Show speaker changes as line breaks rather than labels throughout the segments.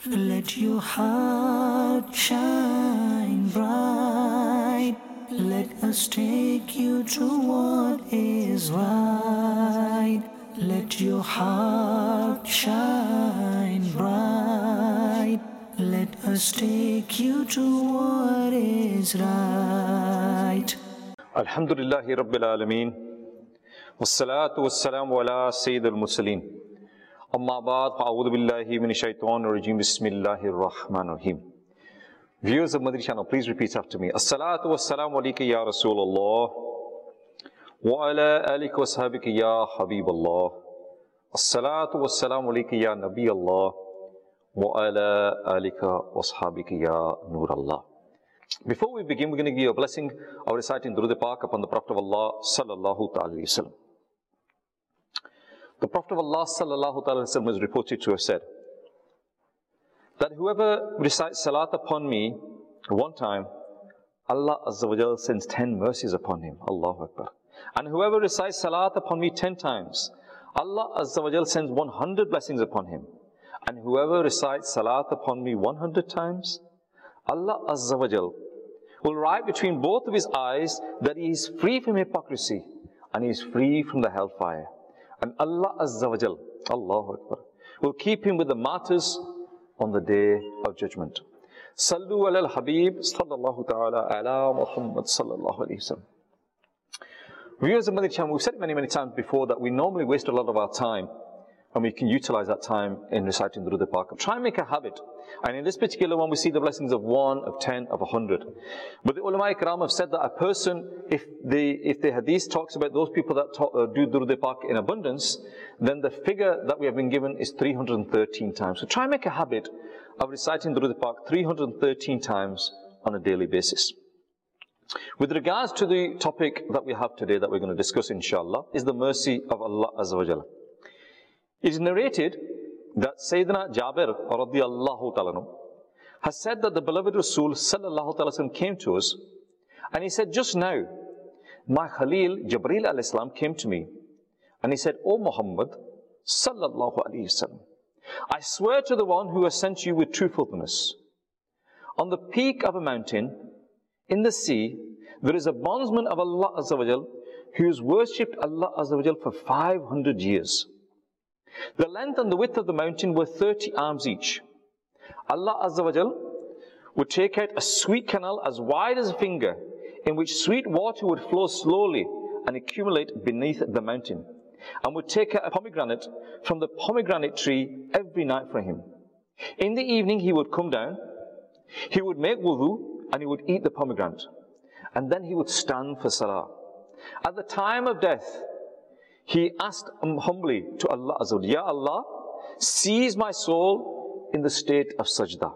Let your heart shine bright. Let us take you to what is right. Let your heart shine bright. Let us take you to what is right.
Alhamdulillahi Rabbil Alameen. Wassalatu wassalamu ala Sayyid al-Mursaleen. Amma ba'd, fa'udhu billahi minash shaitanir rajim. Bismillahir Rahmanir Rahim. Viewers of Madri channel, please repeat after me. As-salatu wassalamu alayka ya Rasulullah. Wa ala alika wa sahabika ya Habiballah. As-salatu wassalamu alayka ya Nabi Allah. Wa ala alika wa sahabika ya Nur Allah. Before we begin, we're going to give you a blessing of reciting Durud Pak upon the Prophet of Allah sallallahu ta'ala alayhi wa sallam. The Prophet of Allah sallallahu ta'ala alayhi wa sallam was reported to have said that whoever recites salat upon me one time, Allah Azza wa Jal sends 10 mercies upon him. Allahu Akbar. And whoever recites salat upon me 10 times, Allah Azza wa Jal sends 100 blessings upon him. And whoever recites salat upon me 100 times, Allah Azza wa Jal will write between both of his eyes that he is free from hypocrisy and he is free from the hellfire. And Allah Azza wa Jal, Allahu Akbar, will keep him with the martyrs on the day of judgment. Sallu ala al-Habib sallallahu ta'ala ala Muhammad sallallahu alayhi wa sallam. Viewers of Madri channel, we've said many times before that we normally waste a lot of our time, and we can utilize that time in reciting Durud Pak. Try and make a habit. And in this particular one, we see the blessings of 1, of 10, of 100. But the ulama ikram have said that a person, if the hadith talks about those people that do Durud Pak in abundance, then the figure that we have been given is 313 times. So try and make a habit of reciting Durud Pak 313 times on a daily basis. With regards to the topic that we have today that we're going to discuss, inshallah, is the mercy of Allah Azza wa Jalla. It is narrated that Sayyidina Jabir radiyallahu ta'ala has said that the beloved Rasul sallallahu ta'ala came to us and he said, just now, my Khalil Jibreel alayhi salam came to me and he said, O Muhammad sallallahu alayhi wasallam, I swear to the one who has sent you with truthfulness, on the peak of a mountain in the sea, there is a bondsman of Allah Azza wa Jal who has worshipped Allah Azza wa Jal for 500 years. The length and the width of the mountain were 30 arms each. Allah Azza wa Jal would take out a sweet canal as wide as a finger, in which sweet water would flow slowly and accumulate beneath the mountain, and would take out a pomegranate from the pomegranate tree every night for him. In the evening he would come down, he would make wudu, and he would eat the pomegranate, and then he would stand for salah. At the time of death, he asked humbly to Allah Azza wa Jalla, Ya Allah, seize my soul in the state of sajda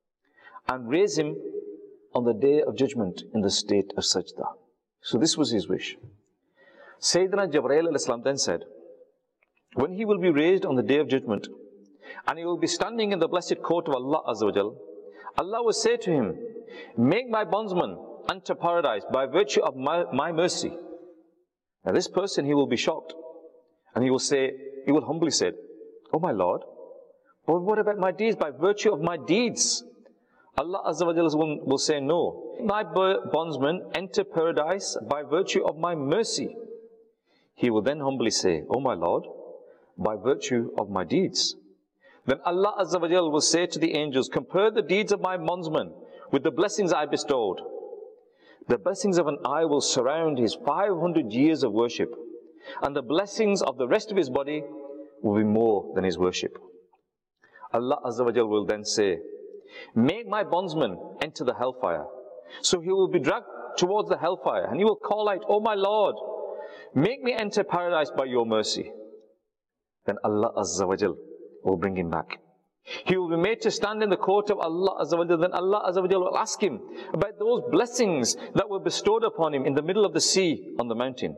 and raise him on the day of judgment in the state of sajda. So this was his wish. Sayyidina Jibreel alayhi salam then said, when he will be raised on the day of judgment and he will be standing in the blessed court of Allah Azza wa Jalla, Allah will say to him, make my bondsman enter paradise by virtue of my mercy. Now this person, he will be shocked. And he will humbly say, oh my Lord, but what about my deeds? By virtue of my deeds. Allah Azza wa Jalla will say, no. My bondsman enter paradise by virtue of my mercy. He will then humbly say, oh my Lord, by virtue of my deeds. Then Allah Azza wa Jalla will say to the angels, compare the deeds of my bondsman with the blessings I bestowed. The blessings of an eye will surround his 500 years of worship, and the blessings of the rest of his body will be more than his worship. Allah Azza wa Jal will then say, make my bondsman enter the hellfire. So he will be dragged towards the hellfire, and he will call out, oh my Lord, make me enter paradise by your mercy. Then Allah Azza wa Jal will bring him back. He will be made to stand in the court of Allah Azza wa Jalla. Then Allah Azza wa Jalla will ask him about those blessings that were bestowed upon him in the middle of the sea on the mountain.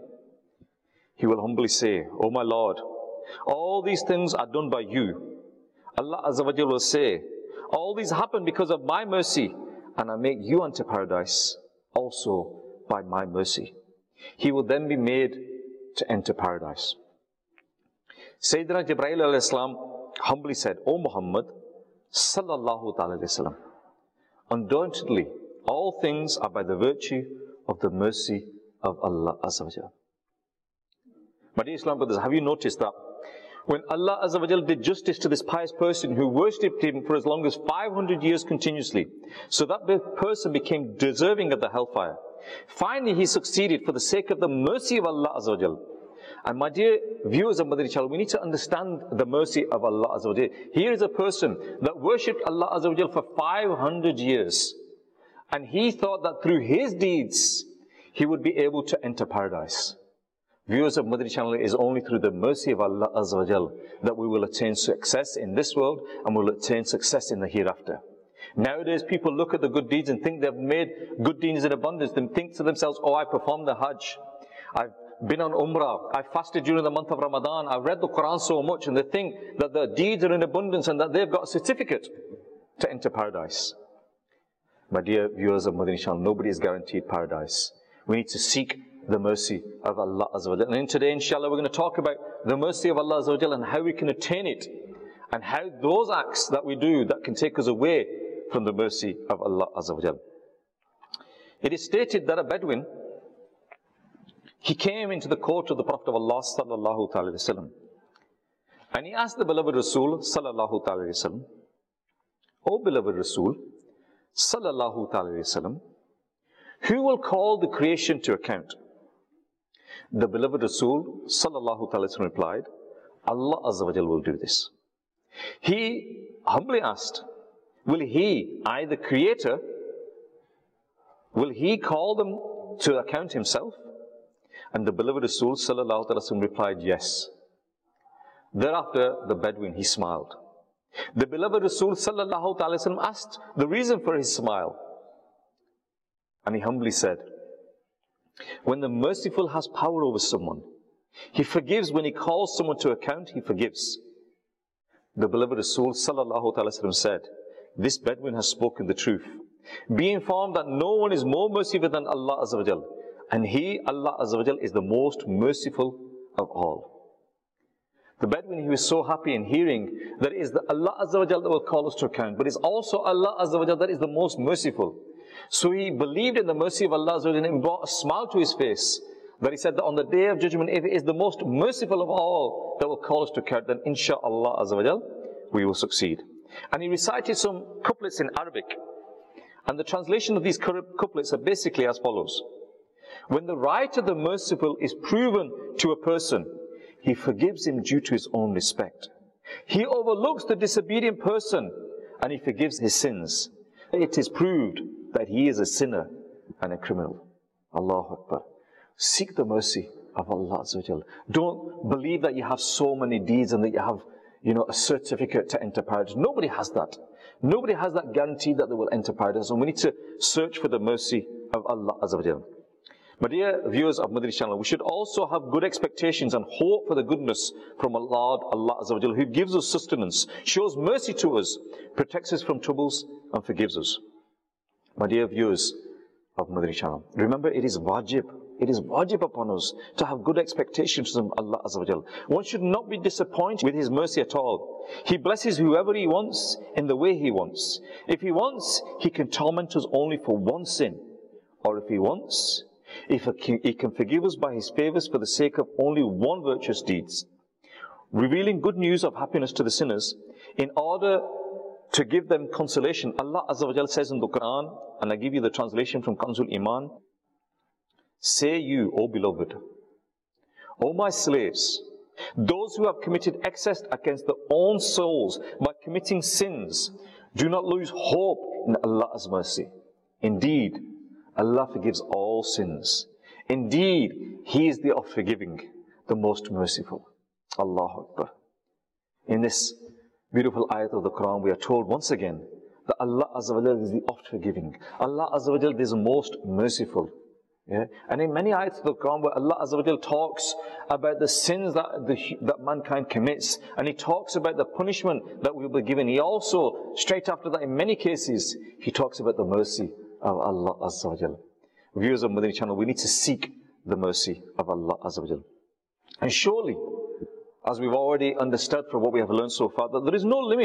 He will humbly say, oh my Lord, all these things are done by you. Allah Azza wa Jalla will say, all these happen because of my mercy, and I make you enter paradise also by my mercy. He will then be made to enter paradise. Sayyidina Jibreel alayhi salam humbly said, O Muhammad Sallallahu ta'ala alayhi wa sallam. Undoubtedly, all things are by the virtue of the mercy of Allah Azza wa Jal. My dear Islam brothers, have you noticed that when Allah Azza wa Jal did justice to this pious person who worshipped Him for as long as 500 years continuously, so that person became deserving of the hellfire, finally he succeeded for the sake of the mercy of Allah Azza wa Jal. And my dear viewers of Madani Channel, we need to understand the mercy of Allah Azza wa Jal. Here is a person that worshipped Allah Azza wa Jal for 500 years. And he thought that through his deeds, he would be able to enter paradise. Viewers of Madani Channel, it is only through the mercy of Allah Azza wa Jal that we will attain success in this world and will attain success in the hereafter. Nowadays, people look at the good deeds and think they've made good deeds in abundance. They think to themselves, oh, I performed the Hajj. I've been on Umrah, I fasted during the month of Ramadan, I've read the Quran so much, and they think that the deeds are in abundance and that they've got a certificate to enter paradise. My dear viewers of Madani Channel, nobody is guaranteed paradise. We need to seek the mercy of Allah Azza wa Jal. And today, inshallah, we're going to talk about the mercy of Allah Azza wa Jal and how we can attain it, and how those acts that we do that can take us away from the mercy of Allah Azza wa Jal. It is stated that a Bedouin, he came into the court of the Prophet of Allah sallallahu ta'ala wa sallam, and he asked the beloved Rasul sallallahu ta'ala wa sallam, O beloved Rasul sallallahu ta'ala wa sallam, who will call the creation to account? The beloved Rasul sallallahu ta'ala wa sallam replied, Allah Azza wa Jal will do this. He humbly asked, will He, I the Creator, will He call them to account Himself? And the beloved Rasul sallallahu alaihi wasallam replied, yes. Thereafter, the Bedouin, he smiled. The beloved Rasul sallallahu alaihi wasallam asked the reason for his smile. And he humbly said, when the merciful has power over someone, He forgives. When He calls someone to account, He forgives. The beloved Rasul sallallahu alaihi wasallam said, this Bedouin has spoken the truth. Be informed that no one is more merciful than Allah Azza wa Jal. And He, Allah Azza wa Jal, is the most merciful of all. The Bedouin, he was so happy in hearing that it is the Allah Azza wa Jal that will call us to account, but it's also Allah Azza wa Jal that is the most merciful. So he believed in the mercy of Allah Azza wa Jal, and it brought a smile to his face, that he said that on the day of judgment, if it is the most merciful of all that will call us to account, then inshaAllah Azza wa Jal, we will succeed. And he recited some couplets in Arabic. And the translation of these couplets are basically as follows. When the right of the merciful is proven to a person, He forgives him due to His own respect. He overlooks the disobedient person and He forgives his sins. It is proved that he is a sinner and a criminal. Allahu Akbar. Seek the mercy of Allah Azza wa Jal. Don't believe that you have so many deeds and that you have, a certificate to enter paradise. Nobody has that. Nobody has that guarantee that they will enter paradise. And we need to search for the mercy of Allah Azza wa Jal. My dear viewers of Madani Channel, we should also have good expectations and hope for the goodness from Allah Azza wa Jal, who gives us sustenance, shows mercy to us, protects us from troubles, and forgives us. My dear viewers of Madani Channel, remember, it is wajib. It is wajib upon us to have good expectations from Allah Azza wa Jal. One should not be disappointed with His mercy at all. He blesses whoever He wants in the way He wants. If He wants, He can torment us only for one sin. Or if He wants, He can forgive us by His favors for the sake of only one virtuous deeds. Revealing good news of happiness to the sinners in order to give them consolation. Allah Azza wa Jal says in the Quran, and I give you the translation from Kanzul Iman, say you, O beloved, O my slaves, those who have committed excess against their own souls by committing sins, do not lose hope in Allah's mercy. Indeed, Allah forgives all sins. Indeed, He is the oft-forgiving, the most merciful. Allahu Akbar. In this beautiful ayat of the Quran, we are told once again that Allah Azza wa Jal is the oft-forgiving. Allah Azza wa Jal is the most merciful. Yeah? And in many ayats of the Quran where Allah Azza wa Jal talks about the sins that mankind commits, and He talks about the punishment that we will be given, He also, straight after that, in many cases, He talks about the mercy of Allah Azza wa Jal. Viewers of Madani Channel, we need to seek the mercy of Allah Azza wa Jal. And surely, as we've already understood from what we have learned so far, that there is no limit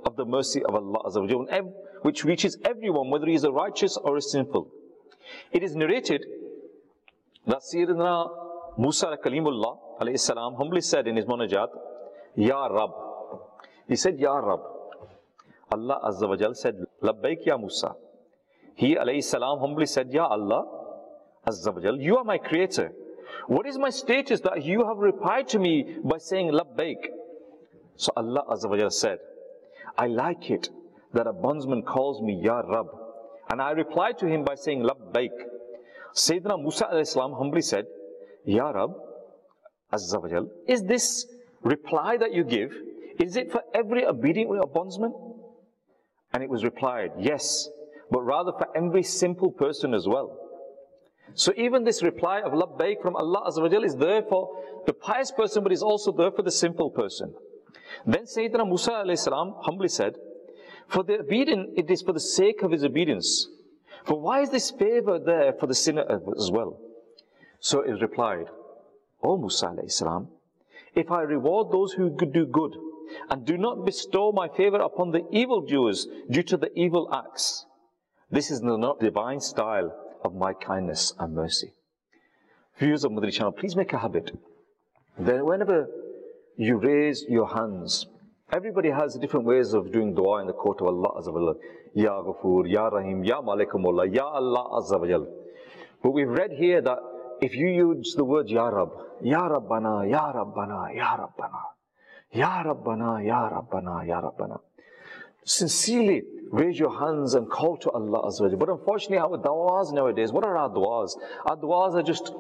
of the mercy of Allah Azza wa Jalla, which reaches everyone, whether he is a righteous or a sinful. It is narrated that Sayyidina Musa Kalimullah alayhi salam humbly said in his munajat, Ya Rab. He said, Ya Rab. Allah Azza wa Jalla said, Labbaik Ya Musa. He alayhi salam humbly said, Ya Allah Azza wa Jalla, you are my creator. What is my status that you have replied to me by saying Labbaik? So Allah Azza wa Jalla said, I like it that a bondsman calls me Ya Rab. And I replied to him by saying Labbaik. Sayyidina Musa alayhi salam humbly said, Ya Rab Azza wa Jalla, is this reply that you give, is it for every obedient bondsman? And it was replied, yes, but rather for every simple person as well. So even this reply of Labbaik from Allah Azza wa Jalla is there for the pious person, but is also there for the simple person. Then Sayyidina Musa alayhi salam humbly said, for the obedient, it is for the sake of his obedience. But why is this favor there for the sinner as well? So it was replied, O Musa alayhi salam, if I reward those who do good, and do not bestow my favor upon the evildoers due to the evil acts, this is not the divine style of my kindness and mercy. Viewers of Madani channel, please make a habit that whenever you raise your hands, everybody has different ways of doing dua in the court of Allah Azza wa Jalla. Ya Ghafoor, Ya Rahim, Ya Malikumullah, Ya Allah Azza wa Jalla. But we've read here that if you use the word Ya Rab, Ya Rabbana, Ya Rabbana, Ya Rabbana, Ya Rabbana, Ya Rabbana, Ya Rabbana, sincerely raise your hands and call to Allah Azza wa Jalla. But unfortunately, our du'as nowadays, what are our du'as? Our du'as are just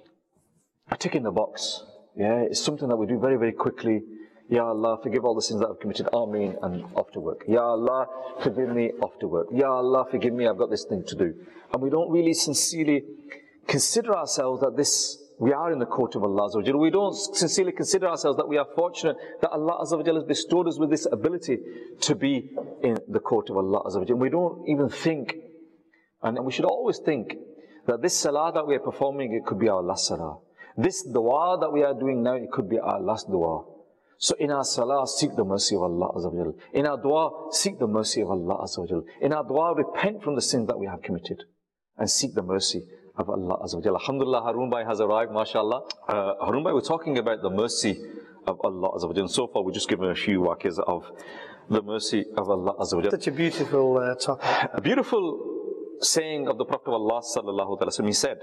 a tick in the box. Yeah, it's something that we do very, very quickly. Ya Allah, forgive all the sins that I've committed. Ameen, and off to work. Ya Allah, forgive me, off to work. Ya Allah, forgive me, I've got this thing to do. And we don't really sincerely consider ourselves that we are in the court of Allah Azza wa Jalla. We don't sincerely consider ourselves that we are fortunate that Allah Azza wa Jalla has bestowed us with this ability to be in the court of Allah Azza wa Jalla. We don't even think, and we should always think, that this salah that we are performing, it could be our last salah. This dua that we are doing now, it could be our last dua. So in our salah, seek the mercy of Allah Azza wa Jalla. In our dua, seek the mercy of Allah Azza wa Jalla. In our dua, repent from the sins that we have committed and seek the mercy of Allah Azza wa Jalla. Alhamdulillah, Harun Bhai has arrived, mashallah. Harun Bhai, we're talking about the mercy of Allah Azza wa Jalla. And so far, we've just given a few waqis of the mercy of Allah Azza wa Jalla.
Such a beautiful topic.
A beautiful saying of the Prophet of Allah Sallallahu Alaihi Wasallam. He said,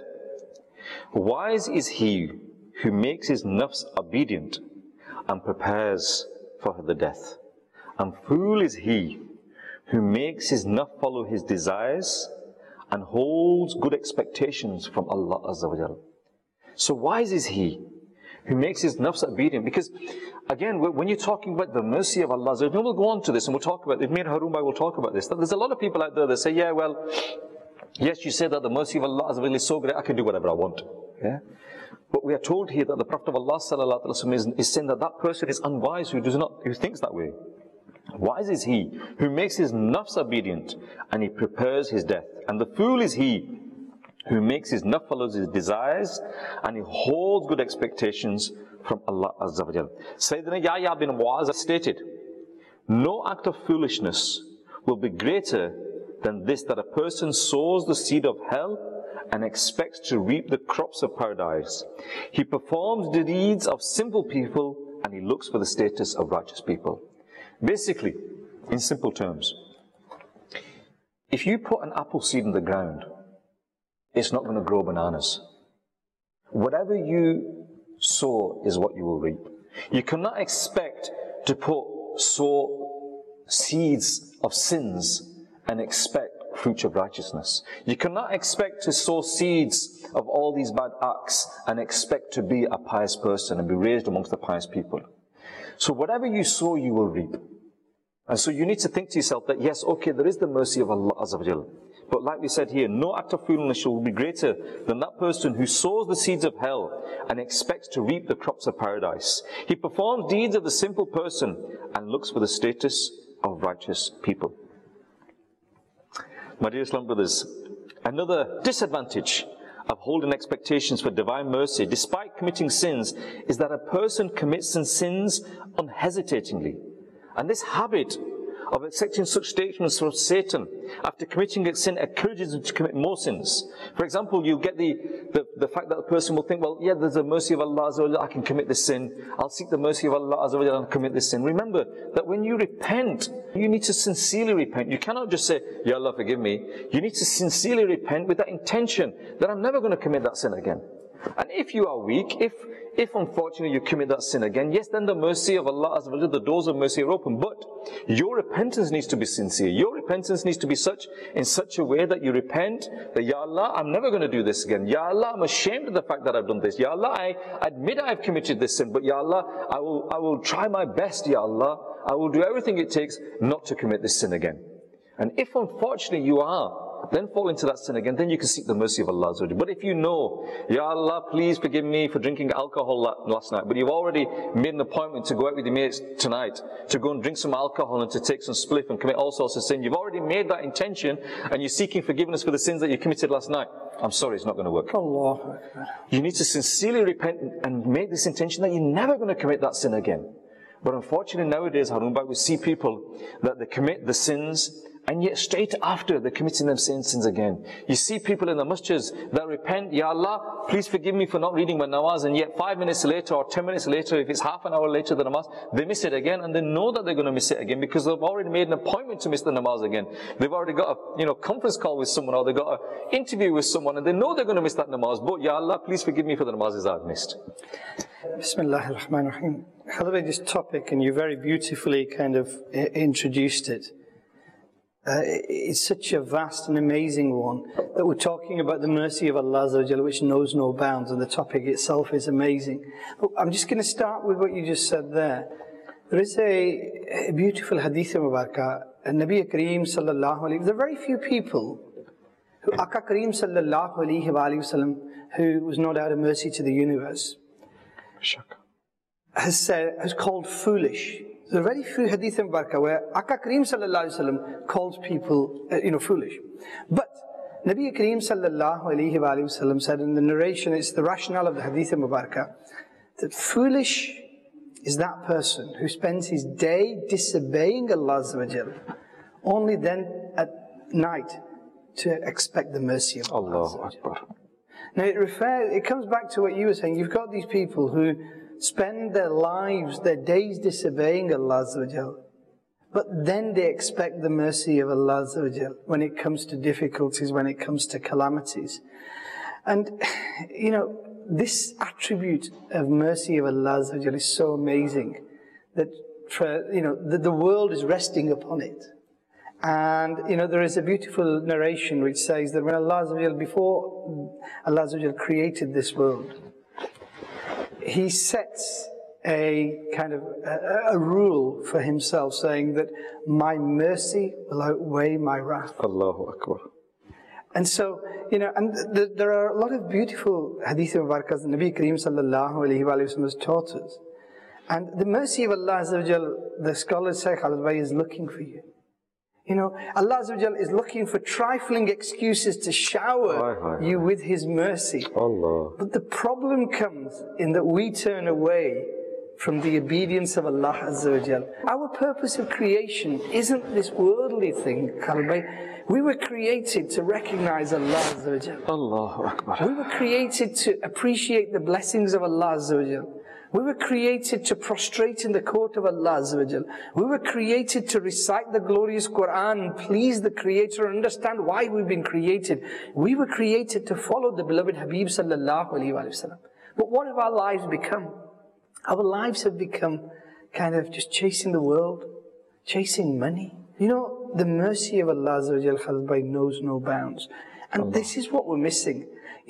wise is he who makes his nafs obedient and prepares for the death. And fool is he who makes his nafs follow his desires and holds good expectations from Allah Azza wa Jalla. So wise is he who makes his nafs obedient. Because again, when you're talking about the mercy of Allah Azza wa Jalla, we'll go on to this and we'll talk about it. Me and Harun Bhai will talk about this. There's a lot of people out there that say, yeah, well, yes, you say that the mercy of Allah Azza wa Jalla is so great, I can do whatever I want. Yeah? But we are told here that the Prophet of Allah Sallallahu Alaihi Wasallam is saying that that person is unwise who thinks that way. Wise is he who makes his nafs obedient and he prepares his death. And the fool is he who makes his nafs follow his desires and he holds good expectations from Allah Azza wa Jalla. Sayyidina Yahya bin Mu'az stated, no act of foolishness will be greater than this, that a person sows the seed of hell and expects to reap the crops of paradise. He performs the deeds of simple people and he looks for the status of righteous people. Basically, in simple terms, if you put an apple seed in the ground, it's not going to grow bananas. Whatever you sow is what you will reap. You cannot expect to sow seeds of sins and expect fruits of righteousness. You cannot expect to sow seeds of all these bad acts and expect to be a pious person and be raised amongst the pious people. So whatever you sow, you will reap. And so you need to think to yourself that yes, okay, there is the mercy of Allah Azza wa Jalla. But like we said here, no act of foolishness will be greater than that person who sows the seeds of hell and expects to reap the crops of paradise. He performs deeds of the simple person and looks for the status of righteous people. My dear Islam brothers, another disadvantage of holding expectations for divine mercy despite committing sins is that a person commits and sins unhesitatingly. And this habit of accepting such statements from Satan. After committing a sin, encourages him to commit more sins. For example, you get the fact that the person will think, well, yeah, there's a mercy of Allah Azza wa Jalla, I can commit this sin. I'll seek the mercy of Allah Azza wa Jalla and commit this sin. Remember that when you repent, you need to sincerely repent. You cannot just say, Ya Allah, forgive me. You need to sincerely repent with that intention that I'm never going to commit that sin again. And if you are weak, if unfortunately you commit that sin again, yes, then the mercy of Allah Azza wa Jalla, the doors of mercy are open. But your repentance needs to be sincere. Your repentance needs to be in such a way that you repent that, Ya Allah, I'm never going to do this again. Ya Allah, I'm ashamed of the fact that I've done this. Ya Allah, I admit I've committed this sin. But Ya Allah, I will try my best, Ya Allah. I will do everything it takes not to commit this sin again. And if unfortunately you then fall into that sin again, then you can seek the mercy of Allah. But if you know, Ya Allah, please forgive me for drinking alcohol last night, but you've already made an appointment to go out with your mates tonight, to go and drink some alcohol and to take some spliff and commit all sorts of sin. You've already made that intention and you're seeking forgiveness for the sins that you committed last night. I'm sorry, it's not going to work.
Allah.
You need to sincerely repent and make this intention that you're never going to commit that sin again. But unfortunately nowadays, Harun Bhai, we see people that they commit the sins and yet straight after they're committing them same sins again. You see people in the masjids that repent, Ya Allah, please forgive me for not reading my namaz, and yet 5 minutes later or 10 minutes later, if it's half an hour later the namaz, they miss it again, and they know that they're going to miss it again because they've already made an appointment to miss the namaz again. They've already got a conference call with someone, or they've got an interview with someone, and they know they're going to miss that namaz, but Ya Allah, please forgive me for the namazes I've missed.
Bismillah ar-Rahman ar-Rahim. Khalid, this topic, and you very beautifully kind of introduced it. It's such a vast and amazing one that we're talking about the mercy of Allah Azza wa Jalla, which knows no bounds, and the topic itself is amazing. But I'm just going to start with what you just said there. There is a beautiful hadith of Mubarakah, and Nabi Kareem sallallahu alayhi wa sallam. There are very few people who, Aka Kareem sallallahu alayhi wa sallam, who was no doubt a mercy to the universe, has called foolish. There are very few hadith in Barakah where Aka Kareem sallallahu alayhi wa sallam calls people, foolish. But Nabi Kareem sallallahu alayhi wa sallam said in the narration, it's the rationale of the hadith in Mubarakah, that foolish is that person who spends his day disobeying Allah Azza wa Jalla, only then at night to expect the mercy of Allah.
Allahu Akbar.
Now it comes back to what you were saying. You've got these people who spend their lives, their days disobeying Allah Azza wa Jal, but then they expect the mercy of Allah Azza wa Jal when it comes to difficulties, when it comes to calamities. And, this attribute of mercy of Allah Azza wa Jal is so amazing that, the world is resting upon it. And, there is a beautiful narration which says that when Allah Azza wa Jal, before Allah Azza wa Jal created this world, He sets a kind of a rule for Himself, saying that my mercy will outweigh my wrath.
Allahu Akbar.
And so, there are a lot of beautiful hadith of Mubarakahs that Nabi Kareem sallallahu alayhi wa sallam has taught us. And the mercy of Allah Azza wa Jal, the scholars say, Khalid Bhai, is looking for you. Allah Azza wa Jal is looking for trifling excuses to shower you with His mercy.
Allah.
But the problem comes in that we turn away from the obedience of Allah Azza wa Jal. Our purpose of creation isn't this worldly thing, Khalid Bhai. We were created to recognize Allah Azza wa Jal.
Allahu Akbar.
We were created to appreciate the blessings of Allah Azza wa Jal. We were created to prostrate in the court of Allah Azza wa Jal. We were created to recite the glorious Quran and please the Creator and understand why we've been created. We were created to follow the beloved Habib sallallahu alayhi wa sallam. But what have our lives become? Our lives have become kind of just chasing the world, chasing money. The mercy of Allah Azza wa Jal, Khalid Bhai, knows no bounds. And this is what we're missing.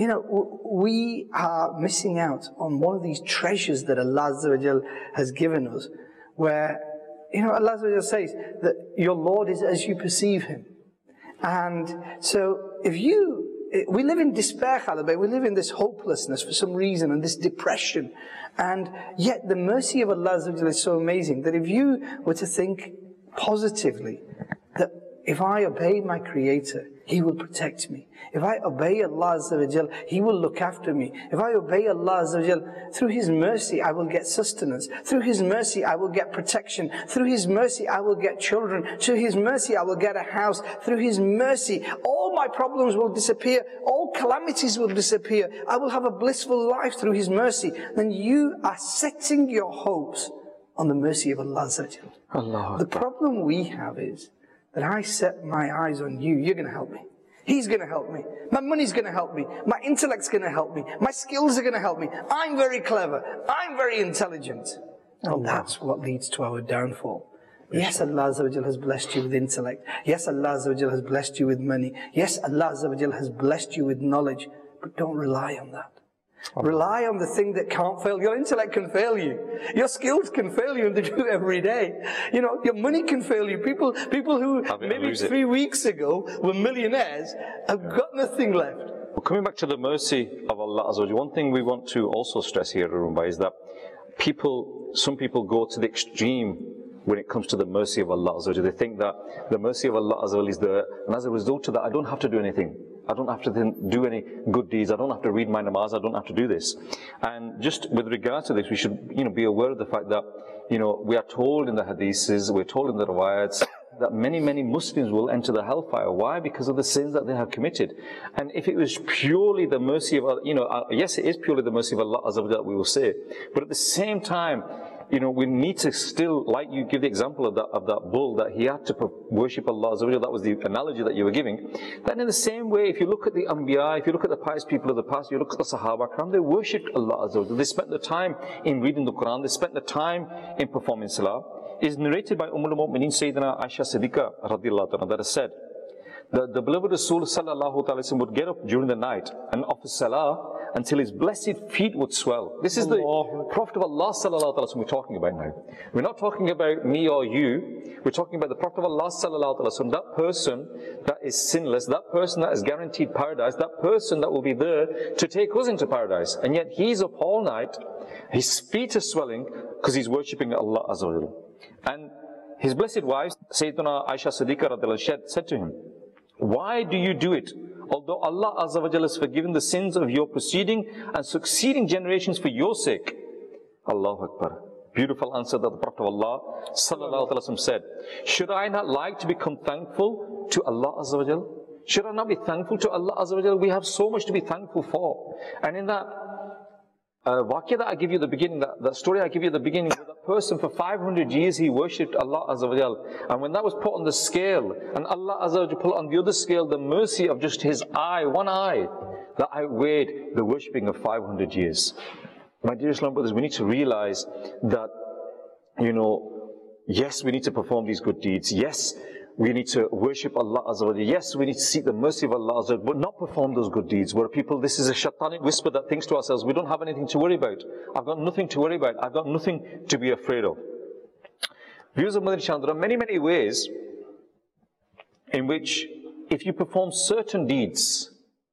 We are missing out on one of these treasures that Allah Azza wa Jal has given us, where, Allah Azza wa Jal says that your Lord is as you perceive Him. And so, we live in despair, Khalid Bhai, we live in this hopelessness for some reason, and this depression. And yet the mercy of Allah Azza wa Jal is so amazing that if you were to think positively, that If I obey my Creator, He will protect me. If I obey Allah Azza wa Jal, He will look after me. If I obey Allah Azza wa Jal, through His mercy I will get sustenance. Through His mercy I will get protection. Through His mercy I will get children. Through His mercy I will get a house. Through His mercy all my problems will disappear. All calamities will disappear. I will have a blissful life through His mercy. Then you are setting your hopes on the mercy of Allah Azza wa Jal. The problem we have is that I set my eyes on you, you're going to help me. He's going to help me. My money's going to help me. My intellect's going to help me. My skills are going to help me. I'm very clever. I'm very intelligent. And that's what leads to our downfall. Yes, Allah Azza wa Jal has blessed you with intellect. Yes, Allah Azza wa Jal has blessed you with money. Yes, Allah Azza wa Jal has blessed you with knowledge. But don't rely on that. Rely on the thing that can't fail. Your intellect can fail you. Your skills can fail you, and they do every day. You know, your money can fail you. People who maybe 3 weeks ago were millionaires have got nothing left.
Well, coming back to the mercy of Allah Azza wa Jal, one thing we want to also stress here, Arumba, is that some people go to the extreme when it comes to the mercy of Allah Azza wa Jal. They think that the mercy of Allah Azza wa Jal is there, and as a result of that, I don't have to do anything. I don't have to do any good deeds. I don't have to read my namaz. I don't have to do this. And just with regard to this, we should, be aware of the fact that, we are told in the hadiths, we're told in the riwayats, that many, many Muslims will enter the hellfire. Why? Because of the sins that they have committed. And if it was purely the mercy of Allah, yes, it is purely the mercy of Allah Azza wa Jal, we will say. But at the same time, we need to still, like you give the example of that bull, that he had to worship Allah Azza wa Jal. That was the analogy that you were giving. Then in the same way, if you look at the Anbiya, if you look at the pious people of the past, you look at the Sahaba Kiram, they worshipped Allah Azza wa Jal. They spent the time in reading the Quran, they spent the time in performing Salah. It's narrated by al-Mu'mineen Sayyidina Aisha Siddiqa radiallahu anha that has said that the beloved Rasul sallallahu alaihi wasallam would get up during the night and offer Salah until his blessed feet would swell. This is the Prophet of Allah sallallahu alaihi wasallam we're talking about now. We're not talking about me or you. We're talking about the Prophet of Allah sallallahu alaihi wasallam, that person that is sinless, that person that is guaranteed paradise, that person that will be there to take us into paradise. And yet he's up all night, his feet are swelling because he's worshipping Allah Azza wa Jal. And his blessed wife, Sayyidina Aisha Siddiqa radiallahu anha, said to him, why do you do it? Although Allah Azza wa Jalla has forgiven the sins of your preceding and succeeding generations for your sake. Allahu Akbar. Beautiful answer that the Prophet of Allah sallallahu alaihi wasallam said. Should I not like to become thankful to Allah Azza wa Jalla? Should I not be thankful to Allah Azza wa Jalla? We have so much to be thankful for. And in that waqia that I give you at the beginning, that story I give you at the beginning, with that person for 500 years he worshipped Allah Azza wa Jal. And when that was put on the scale, and Allah Azza wa Jal put on the other scale the mercy of just his eye, one eye, that outweighed the worshipping of 500 years. My dear Islam brothers, we need to realize that, yes, we need to perform these good deeds. Yes, we need to worship Allah Azza wa Jalla. Yes, we need to seek the mercy of Allah Azza wa Jalla, but not perform those good deeds. Where people, this is a shaitanic whisper that thinks to ourselves, we don't have anything to worry about. I've got nothing to worry about. I've got nothing to be afraid of. Viewers of Madani Channel, there are many, many ways in which if you perform certain deeds,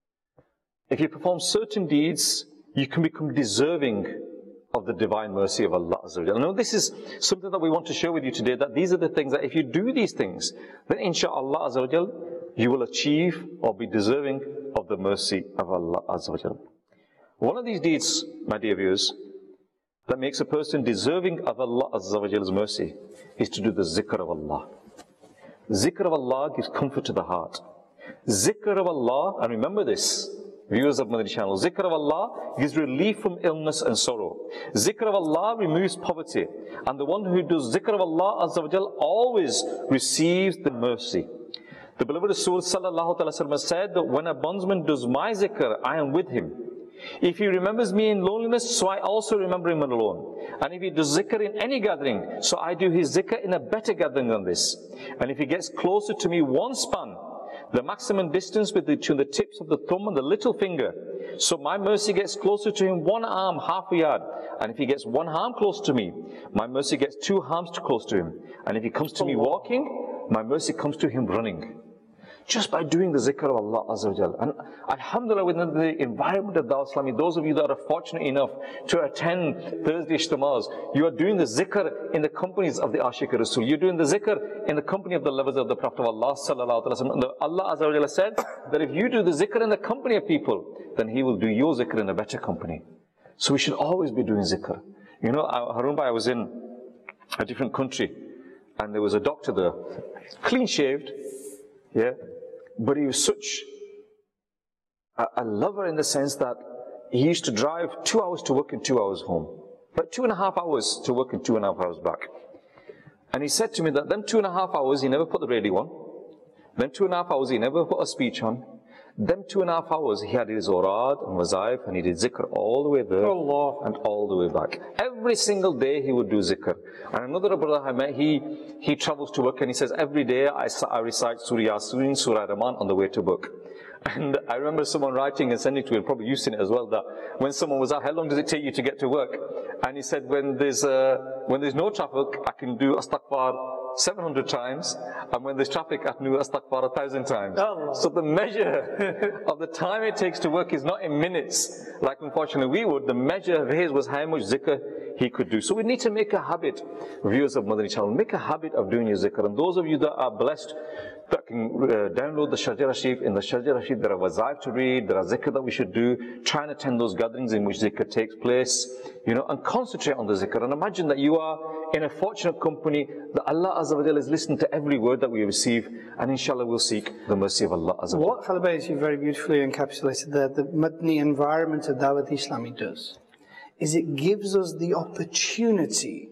you can become deserving of the divine mercy of Allah Azza wa Jalla. Now this is something that we want to share with you today, that these are the things that if you do these things, then inshaAllah Azza wa Jalla, you will achieve or be deserving of the mercy of Allah Azza wa Jalla. One of these deeds, my dear viewers, that makes a person deserving of Allah Azza wa Jalla's mercy is to do the zikr of Allah. Zikr of Allah gives comfort to the heart. Zikr of Allah, and remember this, viewers of Madani Channel, zikr of Allah gives relief from illness and sorrow. Zikr of Allah removes poverty. And the one who does zikr of Allah Azza wa Jal always receives the mercy. The beloved Rasul sallallahu alaihi wasallam said that when a bondsman does my zikr, I am with him. If he remembers me in loneliness, so I also remember him alone. And if he does zikr in any gathering, so I do his zikr in a better gathering than this. And if he gets closer to me one span, the maximum distance between the tips of the thumb and the little finger, so my mercy gets closer to him one arm, half a yard. And if he gets one arm close to me, my mercy gets 2 arms too close to him. And if he comes to me walking, my mercy comes to him running. just by doing the zikr of Allah Azza wa Jal. And alhamdulillah, within the environment of Dawah Islami, those of you that are fortunate enough to attend Thursday Ijtima'as, you are doing the zikr in the companies of the Ashiq Rasul. You're doing the zikr in the company of the lovers of the Prophet of Allah Sallallahu Alaihi Wasallam. Allah Azza wa Jal said that if you do the zikr in the company of people, then He will do your zikr in a better company. So we should always be doing zikr. You know, Harun Bhai, I was in a different country, and there was a doctor there, clean shaved, yeah, but he was such a lover in the sense that he used to drive 2 hours to work and 2 hours home, but 2.5 hours to work and 2.5 hours back. And he said to me that them 2.5 hours he never put the radio on, them 2.5 hours he never put a speech on, them 2.5 hours he had his awrad and wazaif, and he did zikr all the way there and all the way back. Every single day he would do zikr. And another brother I met, he travels to work, and he says, every day I recite Surah Yasin, Surah Rahman on the way to work. And I remember someone writing and sending to him, probably you've seen it as well, that when someone was asked, how long does it take you to get to work? And he said, when there's no traffic, I can do astaghfar 700 times, and when there's traffic, I can do astaghfar 1,000 times.
Allah.
So the measure of the time it takes to work is not in minutes, like unfortunately we would. The measure of his was how much zikr he could do. So we need to make a habit, viewers of Madani Channel, make a habit of doing your zikr. And those of you that are blessed, that can download the Shajara Sharif. In the Shajara Sharif there are wazaif to read, there are zikr that we should do. Try and attend those gatherings in which zikr takes place, you know, and concentrate on the zikr. And imagine that you are in a fortunate company, that Allah Azza wa Jalla is listening to every word that we receive, and inshallah we'll seek the mercy of Allah Azza wa Jalla.
What Khalid Bhai, you very beautifully encapsulated there, the Madni environment of Dawat Islami does, is it gives us the opportunity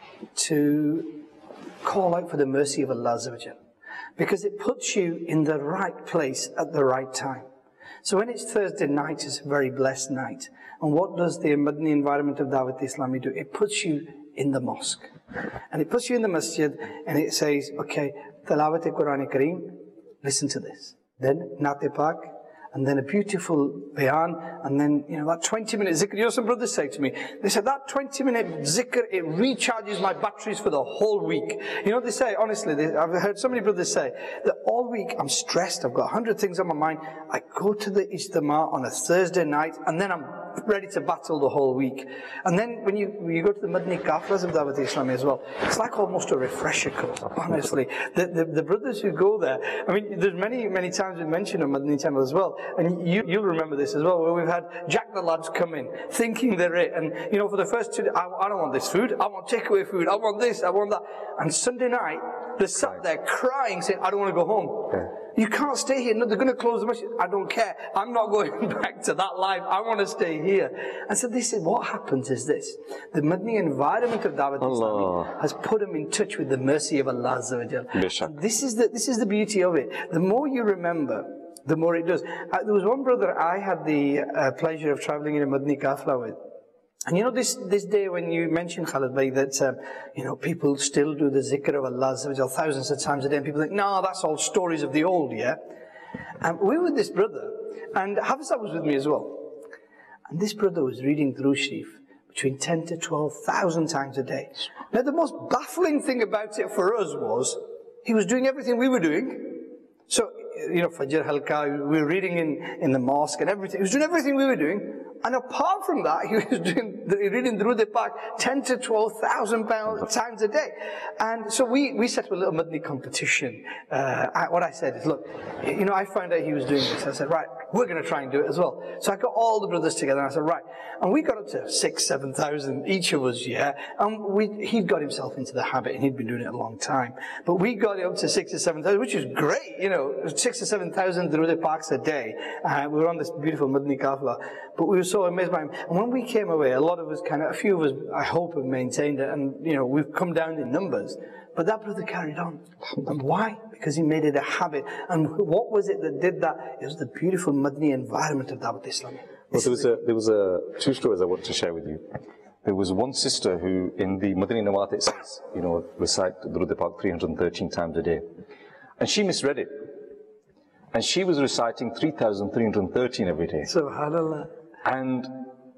to call out for the mercy of Allah Azza wa Jalla. Because it puts you in the right place at the right time. So when it's Thursday night, it's a very blessed night. And what does the Madni environment of Dawat Islami do? It puts you in the mosque. And it puts you in the masjid, and it says, okay, Tilawat Quran Kareem, listen to this. Then Naat Pak, and then a beautiful bayan, and then, you know, that 20-minute zikr. You know, some brothers say to me, they said, that 20-minute zikr, it recharges my batteries for the whole week. You know what they say? Honestly, I've heard so many brothers say that all week I'm stressed, I've got 100 things on my mind. I go to the Ijtima on a Thursday night, and then I'm ready to battle the whole week. And then when you go to the Madni Kafras of Dawat Islami as well, it's like almost a refresher course, honestly. The brothers who go there, I mean, there's many times we mention on Madni channel as well, and you'll remember this as well, where we've had Jack the lads come in, thinking they're it, and you know, for the first 2 days, I don't want this food, I want takeaway food, I want this, I want that. And Sunday night, they're sat there crying, saying, I don't want to go home.
Yeah.
You can't stay here. No, they're going to close the masjid. I don't care. I'm not going back to that life. I want to stay here. And so this is what happens is this. The Madni environment of Dawat Islami has put them in touch with the mercy of Allah Azza wa Jal. This is the beauty of it. The more you remember, the more it does. There was one brother I had the pleasure of traveling in a Madni Kafla with. And you know, this day when you mentioned, Khalid Bhai, that, you know, people still do the zikr of Allah thousands of times a day, and people think, no, that's all stories of the old, yeah? And we were with this brother, and Hafizah was with me as well. And this brother was reading Durood Sharif between 10 to 12,000 times a day. Now, the most baffling thing about it for us was, he was doing everything we were doing. So, you know, Fajr Halka, we were reading in the mosque and everything. He was doing everything we were doing. And apart from that, he was reading Durood Pak 10 to 12,000 times a day. And so we set up a little Madni competition. What I said is, look, you know, I found out he was doing this. I said, right, we're going to try and do it as well. So I got all the brothers together, and I said, right. And we got up to 6,000, 7,000, each of us, yeah. And he'd got himself into the habit, and he'd been doing it a long time. But we got it up to 6,000 or 7,000, which is great, you know, 6,000 or 7,000 Durood Paks a day. We were on this beautiful Madni Kafla. But we were so amazed by him. And when we came away, a lot of us a few of us, I hope, have maintained it. And, you know, we've come down in numbers. But that brother carried on. And why? Because he made it a habit. And what was it that did that? It was the beautiful Madni environment of Dawat Islami.
Well, there was two stories I want to share with you. There was one sister who, in the Madani Nawat, it says, you know, recite Durood Pak 313 times a day. And she misread it. And she was reciting 3,313 every day.
SubhanAllah.
And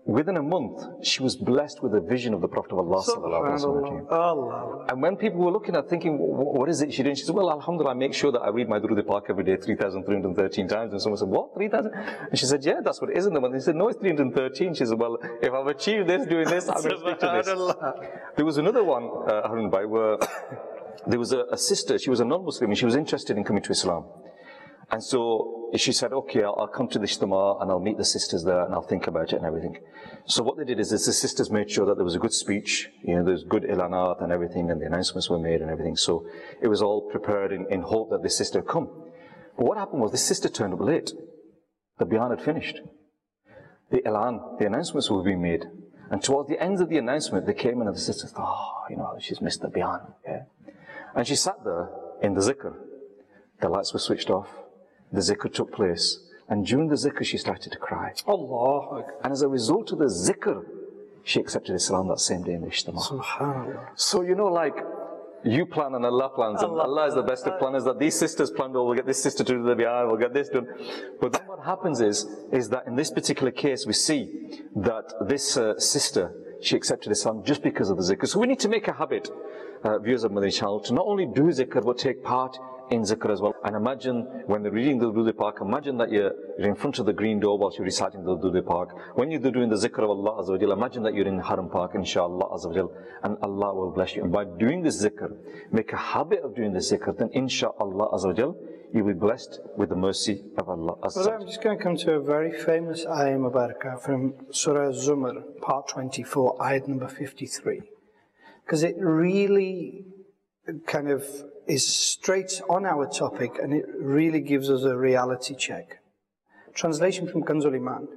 within a month, she was blessed with a vision of the Prophet of Allah.
Allah.
And when people were looking at thinking, what is it she doing? She said, well, alhamdulillah, I make sure that I read my Durood Pak every day 3,313 times. And someone said, what, 3,000? And she said, yeah, that's what it is in the month. He said, no, it's 313. She said, well, if I've achieved this, doing this, I'm going to stick to this. There was another one, Harun Bhai, where there was a sister, she was a non-Muslim, and she was interested in coming to Islam. And so she said, okay, I'll come to the Ijtima and I'll meet the sisters there and I'll think about it and everything. So what they did is the sisters made sure that there was a good speech, there's good ilanat and everything, and the announcements were made and everything. So it was all prepared in hope that this sister would come. But what happened was this sister turned up late. The bayan had finished. The announcements were being made. And towards the end of the announcement, they came in and the sister thought, she's missed the bayan. Yeah? And she sat there in the zikr. The lights were switched off. The zikr took place. And during the zikr, she started to cry.
Allah.
And as a result of the zikr, she accepted Islam that same day in the Ijtima.
SubhanAllah.
So you plan and Allah plans, and Allah is the best of planners, that these sisters planned, we'll get this sister to do the bayan, we'll get this done. But then what happens is that in this particular case, we see that this sister, she accepted Islam just because of the zikr. So we need to make a habit, viewers of Madani Channel, to not only do zikr, but take part in zikr as well. And imagine when they're reading the Durood Pak, imagine that you're in front of the green door whilst you're reciting the Durood Pak. When you're doing the zikr of Allah Azza wa Jal, imagine that you're in Haram Pak, inshaAllah Azza wa Jal, and Allah will bless you. And by doing this zikr, make a habit of doing this zikr, then inshaAllah Azza wa Jal, you'll be blessed with the mercy of Allah Azza wa Jal.
I'm just going to come to a very famous ayah Mubarakah from Surah Zumar, part 24, ayat number 53. Because it really kind of is straight on our topic, and it really gives us a reality check. Translation from Kanzul Iman.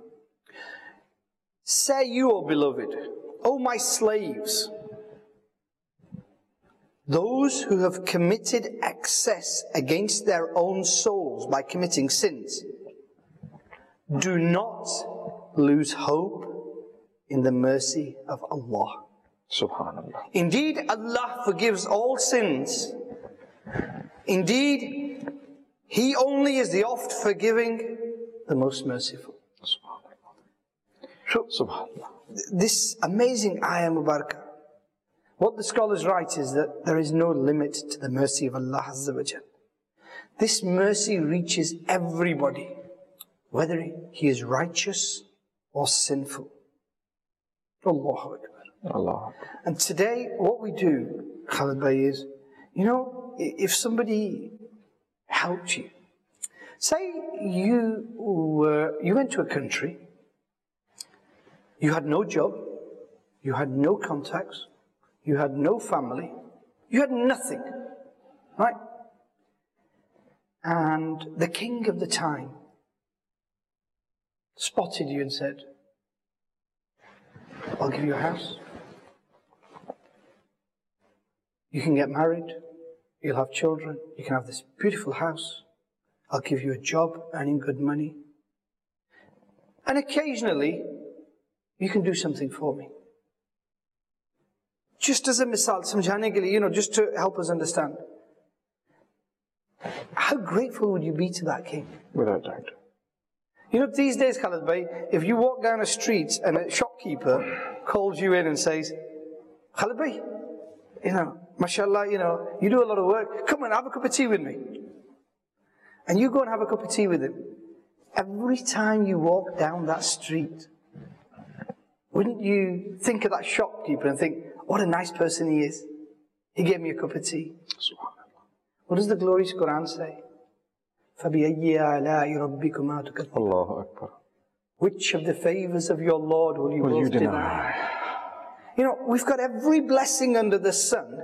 Say you, O beloved, O my slaves, those who have committed excess against their own souls by committing sins, do not lose hope in the mercy of Allah.
Subhanallah.
Indeed, Allah forgives all sins. Indeed, He only is the oft forgiving, the most merciful.
Subhanallah.
This amazing ayah Mubarakah, what the scholars write is that there is no limit to the mercy of Allah Azza wa Jal. This mercy reaches everybody, whether he is righteous or sinful. Allahu Akbar.
Allah.
And today, what we do, Khalid Bhai, is, if somebody helped you, say you went to a country, you had no job, you had no contacts, you had no family, you had nothing, right? And the king of the time spotted you and said, I'll give you a house. You can get married, you'll have children, you can have this beautiful house. I'll give you a job, earning good money. And occasionally, you can do something for me. Just as a misal, samjhane ke liye, just to help us understand. How grateful would you be to that king?
Without doubt.
These days, Khalid Bhai, if you walk down a street and a shopkeeper calls you in and says, Khalid Bhai, mashallah, you do a lot of work, come and have a cup of tea with me. And you go and have a cup of tea with him. Every time you walk down that street, wouldn't you think of that shopkeeper and think, what a nice person he is. He gave me a cup of tea. What does the glorious Quran say? فَبِأَيِّ آلَاءِ رَبِّكُمَا تُكَذِّبَانِ.
Allahu Akbar.
Which of the favors of your Lord will you both deny? We've got every blessing under the sun,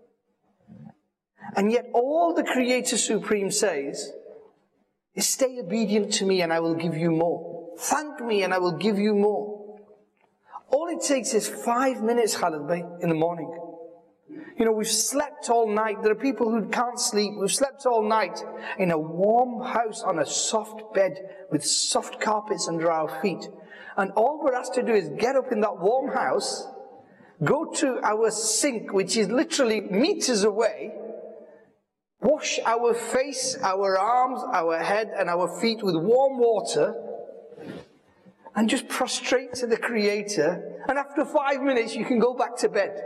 and yet all the Creator Supreme says is stay obedient to me and I will give you more. Thank me and I will give you more. All it takes is 5 minutes, Khalid Bhai, in the morning. We've slept all night. There are people who can't sleep. We've slept all night in a warm house on a soft bed with soft carpets under our feet. And all we're asked to do is get up in that warm house, go to our sink, which is literally meters away, wash our face, our arms, our head, and our feet with warm water, and just prostrate to the Creator, and after 5 minutes you can go back to bed.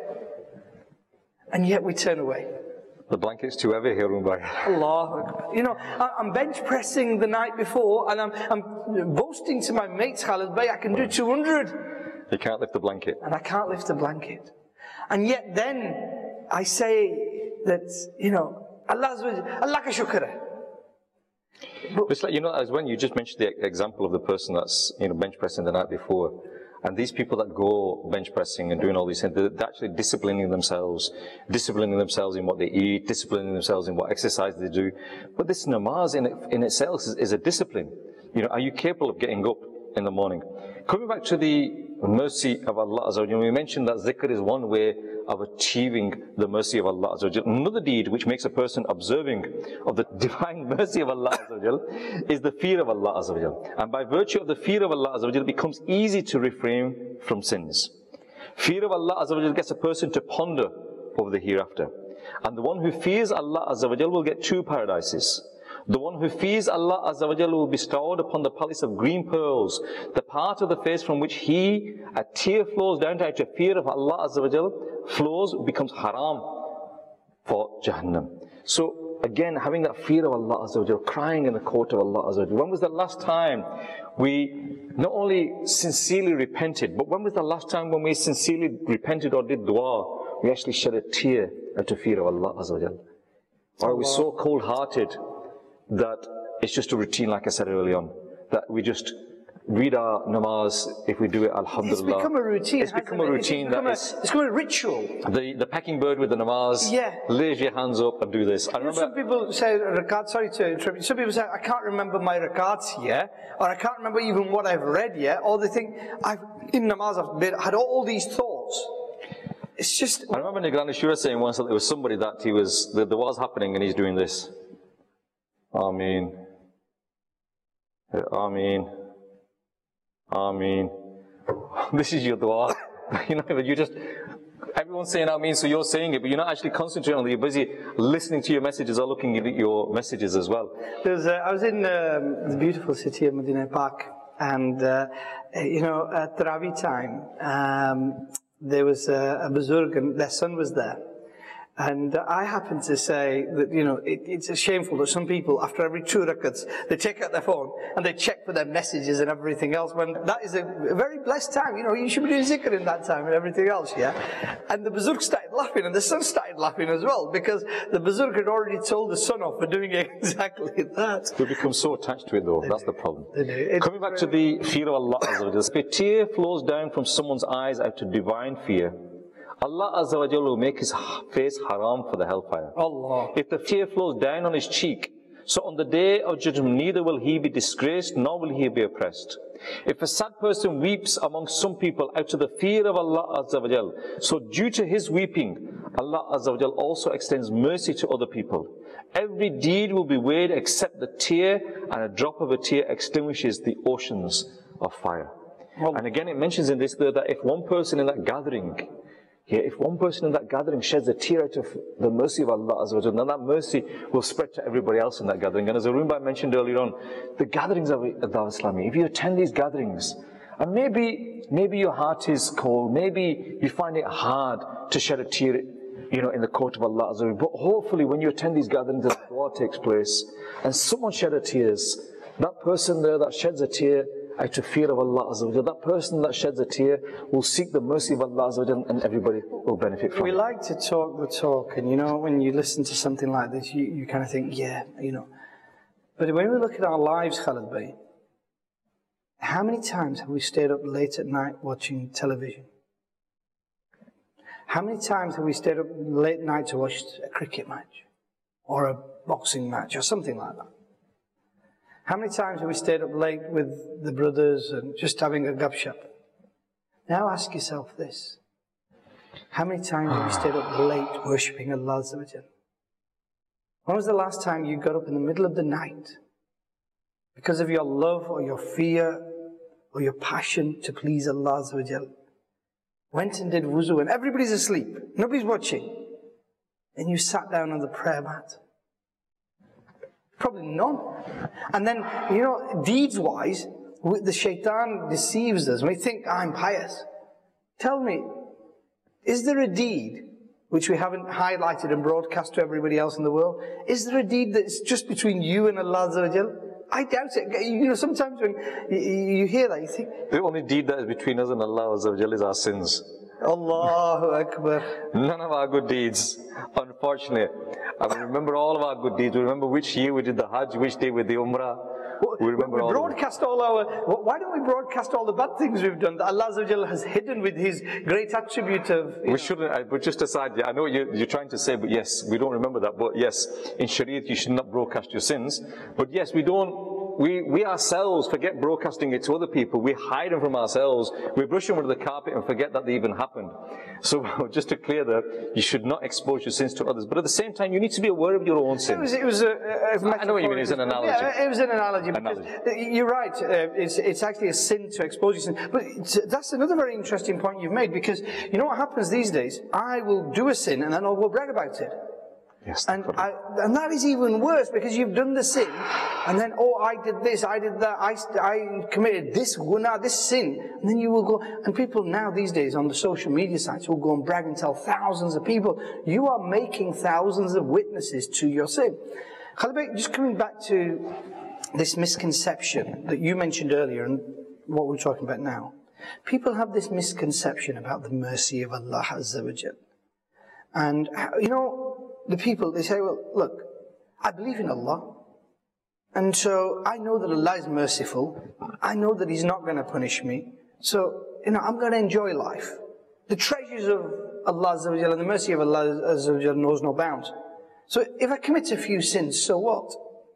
And yet we turn away.
The blanket's too heavy here, Mumbai.
Allah. You know, I'm bench pressing the night before, and I'm boasting to my mates, Khalid Bhai, I can do 200.
You can't lift the blanket.
And I can't lift the blanket. And yet then I say that, you know, Allah ka shukr hai.
It's like, you know, as when you just mentioned the example of the person that's, you know, bench pressing the night before, and these people that go bench pressing and doing all these things, they're actually disciplining themselves in what they eat, disciplining themselves in what exercise they do. But this namaz in itself is a discipline. You know, are you capable of getting up in the morning? Coming back to the mercy of Allah Azza wa Jalla, we mentioned that zikr is one way of achieving the mercy of Allah Azza wa Jalla. Another deed which makes a person observing of the divine mercy of Allah Azza wa Jalla is the fear of Allah Azza wa Jalla. And by virtue of the fear of Allah Azza wa Jalla, it becomes easy to refrain from sins. Fear of Allah Azza wa Jalla gets a person to ponder over the hereafter. And the one who fears Allah Azza wa Jalla will get 2 paradises. The one who fears Allah Azza wa Jalla will be bestowed upon the palace of green pearls, the part of the face from which a tear flows down to a fear of Allah Azza wa Jalla flows, becomes haram for Jahannam. So again, having that fear of Allah Azza wa Jalla, crying in the court of Allah Azza wa Jalla. When was the last time we not only sincerely repented, but when was the last time when we sincerely repented or did dua, we actually shed a tear out of fear of Allah Azza wa Jalla? Or are we so cold-hearted that it's just a routine, like I said early on, that we just read our namaz, if we do it, alhamdulillah.
It's become a routine.
It's become a routine.
It's become a ritual.
The packing bird with the namaz, raise your hands up and do this. I remember
some people say, sorry to interrupt you, some people say, I can't remember my rakats yet, or I can't remember even what I've read yet, or they think, in namaz I've had all these thoughts. It's just...
I remember Nigrani Shura saying once that there was somebody that there was happening and he's doing this. Ameen. Ameen. Ameen. This is your dua. You know, you just, everyone's saying Ameen, so you're saying it, but you're not actually concentrating on it. You're busy listening to your messages or looking at your messages as well.
I was in the beautiful city of Medina Park, and you know, at Tarawih time, there was a Buzurg, and their son was there. And I happen to say that, you know, it's shameful that some people, after every 2 rakats, they take out their phone and they check for their messages and everything else, when that is a very blessed time. You know, you should be doing zikr in that time and everything else, yeah? And the Buzurg started laughing, and the son started laughing as well, because the Buzurg had already told the son off for doing exactly that.
We become so attached to it, though. That's the problem.
They do.
Coming back to the fear of Allah Azza wa Jalla, if a tear flows down from someone's eyes out of divine fear, Allah Azza wa Jalla will make his face haram for the hellfire.
Allah.
If the tear flows down on his cheek, so on the day of judgment neither will he be disgraced nor will he be oppressed. If a sad person weeps among some people out of the fear of Allah Azza wa Jalla, so due to his weeping, Allah Azza wa Jalla also extends mercy to other people. Every deed will be weighed except the tear, and a drop of a tear extinguishes the oceans of fire. And again it mentions in this that if one person in that gathering, if one person in that gathering sheds a tear out of the mercy of Allah Azza wa Jalla, then that mercy will spread to everybody else in that gathering. And as Arun Bhai mentioned earlier on, the gatherings of Dawah Islami, if you attend these gatherings, and maybe your heart is cold, maybe you find it hard to shed a tear, you know, in the court of Allah Azza wa Jalla, but hopefully when you attend these gatherings, the dua takes place, and someone shed a tears, that person there that sheds a tear out of fear of Allah Azza wa Jalla, that person that sheds a tear will seek the mercy of Allah Azza wa Jalla, and everybody will benefit from it.
We like to talk the talk, and you know, when you listen to something like this, you kind of think, yeah, you know. But when we look at our lives, Khalid Bhai, how many times have we stayed up late at night watching television? How many times have we stayed up late at night to watch a cricket match, or a boxing match, or something like that? How many times have we stayed up late with the brothers and just having a gupshup? Now ask yourself this. How many times have we stayed up late worshipping Allah Azza wa Jalla? When was the last time you got up in the middle of the night because of your love or your fear or your passion to please Allah Azza wa Jalla? Went and did wuzu and everybody's asleep, nobody's watching, and you sat down on the prayer mat? Probably none. And then, you know, deeds-wise, The shaitan deceives us. We think, I'm pious. Tell me, is there a deed which we haven't highlighted and broadcast to everybody else in the world? Is there a deed that's just between you and Allah Azza wa Jal? I doubt it. You know, sometimes when you hear that, you think...
The only deed that is between us and Allah Azza wa Jal is our sins.
Allahu Akbar.
None of our good deeds, unfortunately. I mean, remember all of our good deeds. We remember which year we did the Hajj, which day we did the Umrah. We remember all
broadcast all our... Why don't we broadcast all the bad things we've done that Allah Azza wa Jalla has hidden with His great attribute of...
We shouldn't, but just aside, I know you're trying to say, but yes, we don't remember that. But yes, in Shariat you should not broadcast your sins. But yes, we ourselves forget broadcasting it to other people. We hide them from ourselves. We brush them under the carpet and forget that they even happened. So just to clear that, you should not expose your sins to others. But at the same time, you need to be aware of your own sins.
It was
I know what you mean, it's an analogy.
Yeah, it was an analogy. You're right, it's actually a sin to expose your sin. But that's another very interesting point you've made, because you know what happens these days? I will do a sin and then I will brag about it.
Yes,
and that is even worse, because you've done the sin, and then, oh, I did this, I did that, I committed this guna, this sin, and then you will go, and people now these days on the social media sites will go and brag and tell thousands of people. You are making thousands of witnesses to your sin. Khalid Bey, just coming back to this misconception that you mentioned earlier and what we're talking about now. People have this misconception about the mercy of Allah Azza wa Jal. And, you know, the people, they say, well, look, I believe in Allah. And so I know that Allah is merciful. I know that He's not going to punish me. So, you know, I'm going to enjoy life. The treasures of Allah Azza wa Jal and the mercy of Allah Azza wa Jal knows no bounds. So if I commit a few sins, so what?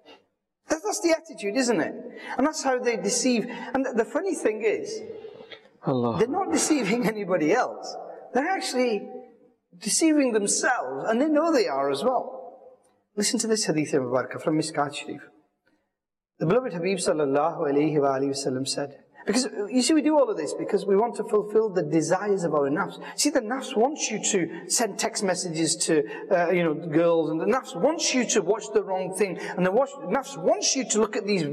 That's the attitude, isn't it? And that's how they deceive. And the funny thing is, they're not deceiving anybody else. They're actually deceiving themselves, and they know they are as well. Listen to this hadith of Mubarakah from Mishkat Sharif. The beloved Habib sallallahu alayhi wa sallam said, because you see, we do all of this because we want to fulfill the desires of our nafs. See, the nafs wants you to send text messages to girls, and the nafs wants you to watch the wrong thing, and the nafs wants you to look at these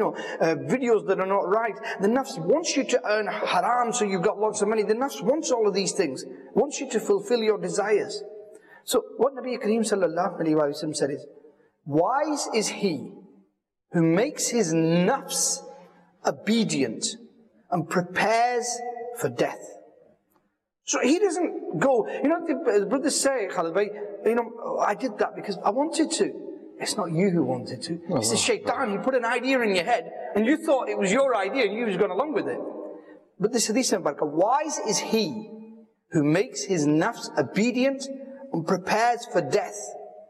videos that are not right. The nafs wants you to earn haram so you've got lots of money. The nafs wants all of these things, wants you to fulfill your desires. So what Nabi Kareem sallallahu alayhi wa sallam said is, wise is he who makes his nafs obedient and prepares for death. So he doesn't go, the brothers say, Khalid Bhai, I did that because I wanted to. It's not you who wanted to. It's the shaitan. He put an idea in your head and you thought it was your idea and you was going along with it. But this hadith in Barakah, wise is he who makes his nafs obedient and prepares for death.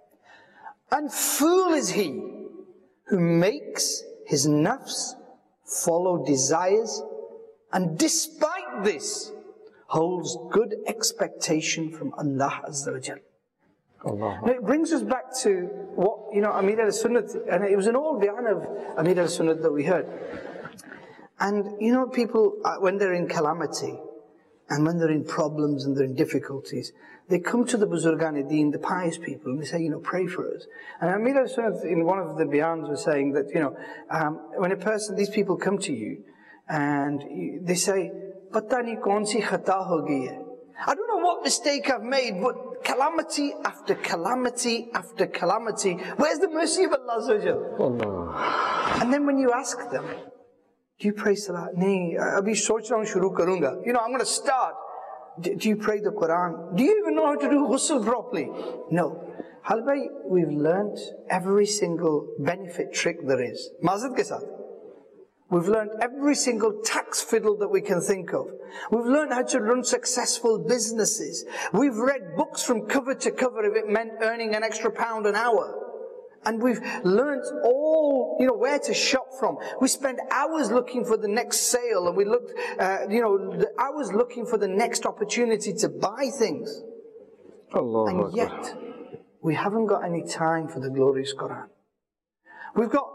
And fool is he who makes his nafs follow desires, and despite this, holds good expectation from Allah Azza wa Jal. Now it brings us back to what, Amir al-Sunnah, and it was an old bayan of Amir al-Sunnah that we heard. And, people, when they're in calamity, and when they're in problems and they're in difficulties, they come to the Buzurgan-e-Deen, the pious people, and they say, pray for us. And Amir al-Sunnah, in one of the bayans, was saying that, when these people come to you, and they say, Patani kaun si khata ho gayi hai. I don't know what mistake I've made, but calamity after calamity after calamity. Where's the mercy of Allah Azza wa Jal? And then when you ask them, do you pray salat? Nahin, abhi soch raha hu shuru karunga. I'm going to start. Do you pray the Quran? Do you even know how to do ghusl properly? No. Halbay, we've learnt every single benefit trick there is. Mazid ke saath. We've learned every single tax fiddle that we can think of. We've learned how to run successful businesses. We've read books from cover to cover if it meant earning an extra £1 an hour. And we've learned all, where to shop from. We spend hours looking for the next sale, and we looked, hours looking for the next opportunity to buy things. And yet, we haven't got any time for the glorious Quran. We've got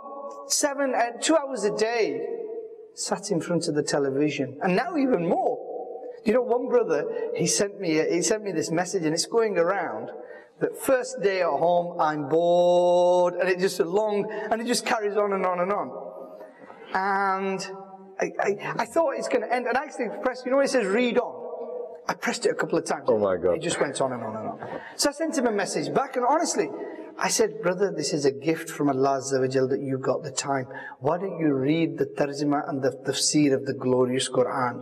2 hours a day sat in front of the television, and now even more. One brother, he sent me this message, and it's going around. That first day at home, I'm bored, and it just carries on and on and on. And I thought it's going to end, and I actually pressed, you know, it says read on. I pressed it a couple of times.
Oh my God.
It just went on and on and on. So I sent him a message back, and honestly, I said, brother, this is a gift from Allah Azza wa Jal that you got the time. Why don't you read the tarjuma and the tafsir of the glorious Quran?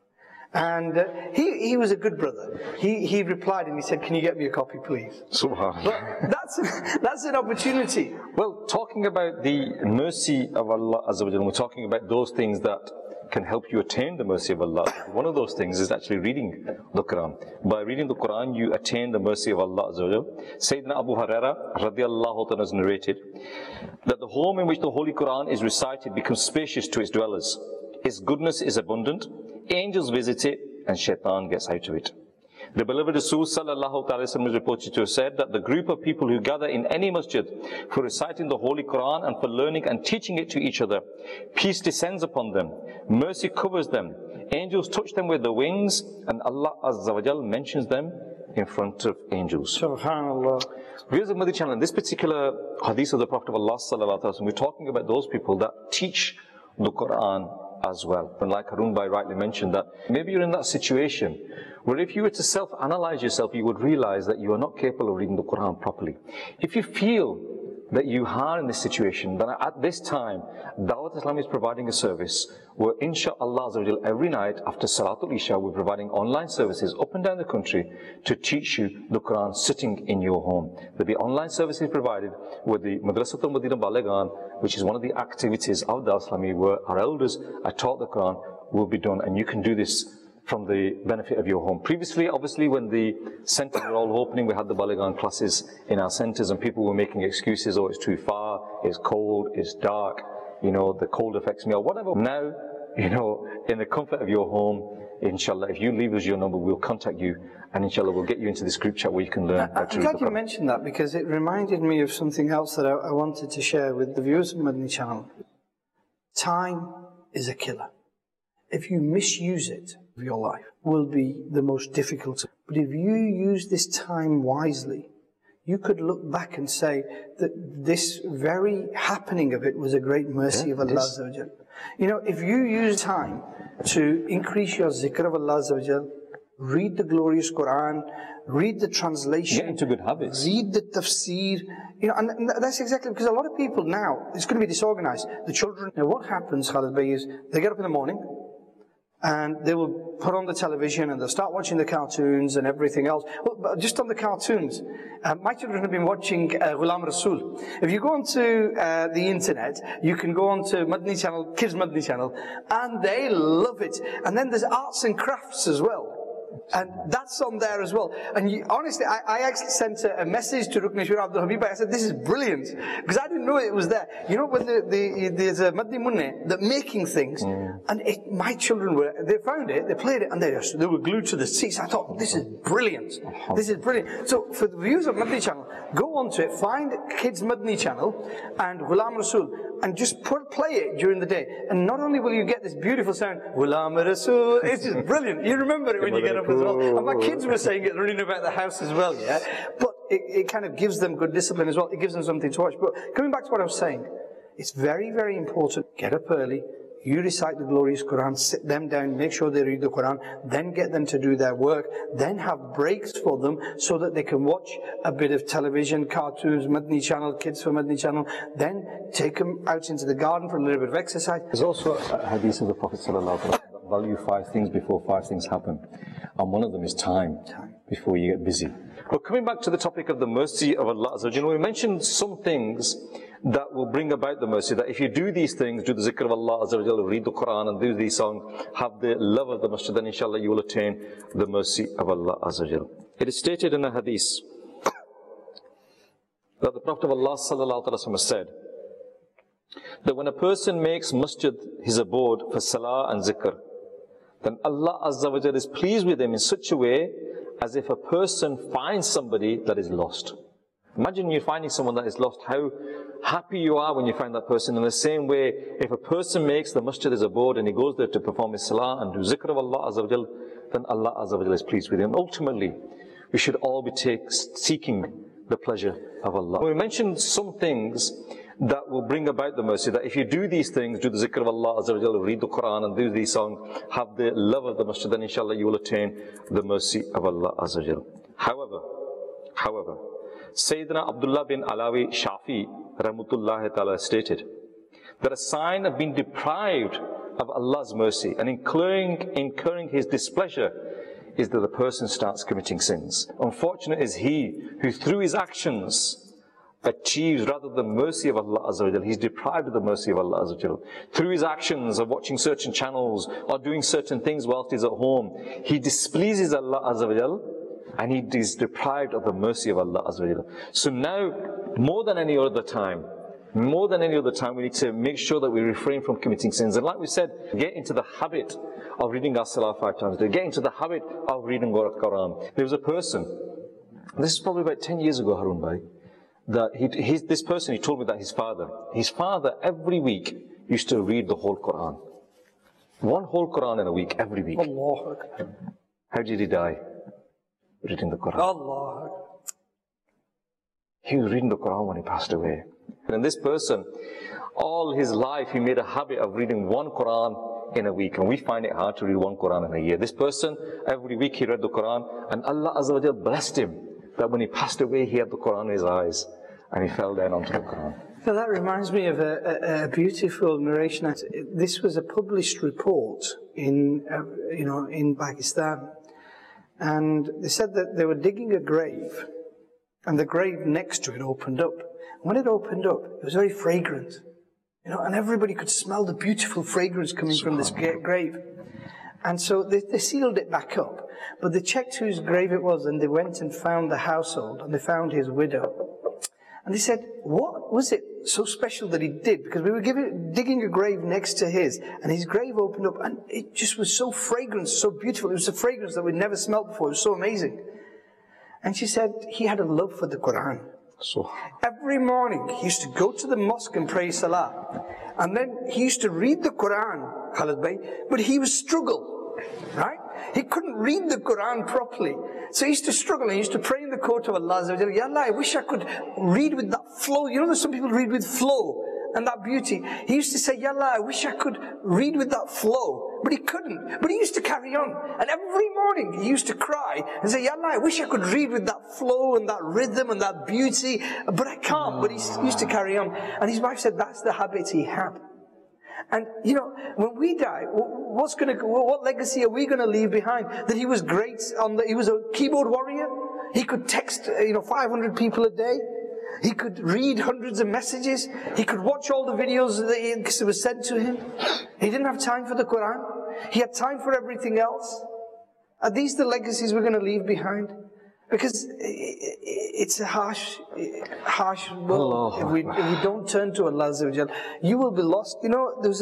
And he was a good brother. He replied and he said, can you get me a copy, please?
Subhanallah.
But that's an opportunity.
Well, talking about the mercy of Allah Azza wa Jal, we're talking about those things that can help you attain the mercy of Allah. One of those things is actually reading the Quran. By reading the Quran, you attain the mercy of Allah Azza wa Jal. Sayyidina Abu Hurairah radiallahu ta'ala has narrated that the home in which the Holy Quran is recited becomes spacious to its dwellers. Its goodness is abundant, angels visit it, and shaitan gets out of it. The beloved Rasul sallallahu ta'ala is reported to have said that the group of people who gather in any masjid for reciting the Holy Quran and for learning and teaching it to each other, peace descends upon them, mercy covers them, angels touch them with their wings, and Allah Azza wa Jal mentions them in front of angels.
Subhanallah.
Viewers of Madani Channel, in this particular hadith of the Prophet of Allah sallallahu ta'ala, we're talking about those people that teach the Quran as well. And like Harun Bhai rightly mentioned, that maybe you're in that situation where if you were to self-analyze yourself, you would realize that you are not capable of reading the Quran properly. If you feel that you are in this situation, then at this time, Dawat Islam is providing a service where inshaAllah every night after Salatul Isha, we're providing online services up and down the country to teach you the Quran sitting in your home. There'll be online services provided with the Madrasatul Madinah Balagan, which is one of the activities of Dawat Islami where our elders are taught the Quran, will be done, and you can do this from the benefit of your home. Previously, obviously, when the centres were all opening, we had the Balagan classes in our centres and people were making excuses, oh, it's too far, it's cold, it's dark, you know, the cold affects me, or whatever. Now, you know, in the comfort of your home, inshallah, if you leave us your number, we'll contact you, and inshallah, we'll get you into this group chat where you can learn how to read the Quran.
I'm glad you mentioned that, because it reminded me of something else that I wanted to share with the viewers of Madani Channel. Time is a killer. If you misuse it, your life will be the most difficult. But if you use this time wisely, you could look back and say that this very happening of it was a great mercy of Allah Azza wa Jal. You know, if you use time to increase your zikr of Allah Azza wa Jal, read the glorious Quran, read the translation,
get into good habits,
read the tafsir, you know, and that's exactly because a lot of people now, it's going to be disorganized. The children, now what happens, Khalid Bhai, is they get up in the morning, and they will put on the television and they'll start watching the cartoons and everything else. Well, just on the cartoons, my children have been watching Ghulam Rasul. If you go onto the internet, you can go onto Madani Channel, Kids Madani Channel, and they love it. And then there's arts and crafts as well. And that's on there as well. And honestly, I actually sent a message to Rukneshwar Abdul Habib. I said, this is brilliant. Because I didn't know it was there. You know, when there's a Madani Munne, that making things. And my children they found it, they played it, and they were glued to the seats. I thought, this is brilliant. This is brilliant. So for the viewers of Madani Channel, go onto it, find Kids Madani Channel and Ghulam Rasul, and just play it during the day. And not only will you get this beautiful sound, Ghulam Rasul, it's just brilliant. You remember it when you get up as well. And my kids were saying it running about the house as well, yeah? But it kind of gives them good discipline as well. It gives them something to watch. But coming back to what I was saying, it's very, very important. Get up early. You recite the glorious Quran, sit them down, make sure they read the Quran, then get them to do their work, then have breaks for them so that they can watch a bit of television, cartoons, Madani Channel, Kids for Madani Channel, then take them out into the garden for a little bit of exercise.
There's also a hadith of the Prophet sallallahu alaihi wasallam that value 5 things before 5 things happen. And one of them is time before you get busy. But coming back to the topic of the mercy of Allah, you know, we mentioned some things that will bring about the mercy, that if you do these things, do the zikr of Allah, read the Quran and do these songs, have the love of the masjid, then inshallah you will attain the mercy of Allah. It is stated in a hadith that the Prophet of Allah sallallahu said that when a person makes masjid his abode for salah and zikr, then Allah Azza wa Jal is pleased with him in such a way as if a person finds somebody that is lost. Imagine you finding someone that is lost, how happy you are when you find that person. In the same way, if a person makes the masjid his abode and he goes there to perform his salah and do zikr of Allah Azza wa Jal, then Allah Azza wa Jal is pleased with him. Ultimately, we should all be seeking the pleasure of Allah. We mentioned some things that will bring about the mercy. That if you do these things, do the zikr of Allah Azza wa Jalla, read the Quran and do these songs, have the love of the masjid, then inshallah you will attain the mercy of Allah Azza wa Jalla. However, Sayyidina Abdullah bin Alawi Shafi Rahmatullahi Ta'ala stated that a sign of being deprived of Allah's mercy and incurring His displeasure is that the person starts committing sins. Unfortunate is he who through his actions achieves rather the mercy of Allah Azza wa Jal. He's deprived of the mercy of Allah Azza wa Jal. Through his actions of watching certain channels or doing certain things whilst he's at home, he displeases Allah Azza wa Jal and he is deprived of the mercy of Allah Azza wa Jal. So now, more than any other time, we need to make sure that we refrain from committing sins. And like we said, get into the habit of reading our salah 5 times a day. Get into the habit of reading the Quran. There was a person, this is probably about 10 years ago, Harun Bhai, that he told me that his father every week used to read the whole Quran. One whole Quran in a week, every week.
Allah Akbar.
How did he die? Reading the Quran.
Allah Akbar.
He was reading the Quran when he passed away. And this person, all his life, he made a habit of reading one Quran in a week. And we find it hard to read one Quran in a year. This person, every week he read the Quran. And Allah Azza wa Jal blessed him that when he passed away, he had the Quran in his eyes. And he fell down onto the Quran.
So that reminds me of a beautiful narration. This was a published report in Pakistan. And they said that they were digging a grave. And the grave next to it opened up. When it opened up, it was very fragrant, and everybody could smell the beautiful fragrance coming from this grave. And so they sealed it back up, but they checked whose grave it was, and they went and found the household, and they found his widow. And they said, what was it so special that he did? Because we were digging a grave next to his, and his grave opened up, and it just was so fragrant, so beautiful. It was a fragrance that we'd never smelled before. It was so amazing. And she said he had a love for the Quran.
So
every morning he used to go to the mosque and pray salah, and then he used to read the Quran, Khalid Bhai, but he would struggle, right? He couldn't read the Quran properly, so he used to struggle. He used to pray in the court of Allah. Ya Allah, I wish I could read with that flow. That some people read with flow and that beauty. He used to say, Ya Allah, I wish I could read with that flow, but he couldn't. But he used to carry on, and every morning he used to cry and say, Ya Allah, I wish I could read with that flow and that rhythm and that beauty, but I can't. But he used to carry on. And his wife said that's the habit he had. And when we die, what legacy are we going to leave behind? That he was great he was a keyboard warrior. He could text 500 people a day. He could read hundreds of messages. He could watch all the videos that were sent to him. He didn't have time for the Quran. He had time for everything else. Are these the legacies we're going to leave behind? Because it's a harsh world. If we don't turn to Allah Azza wa Jal, you will be lost. There was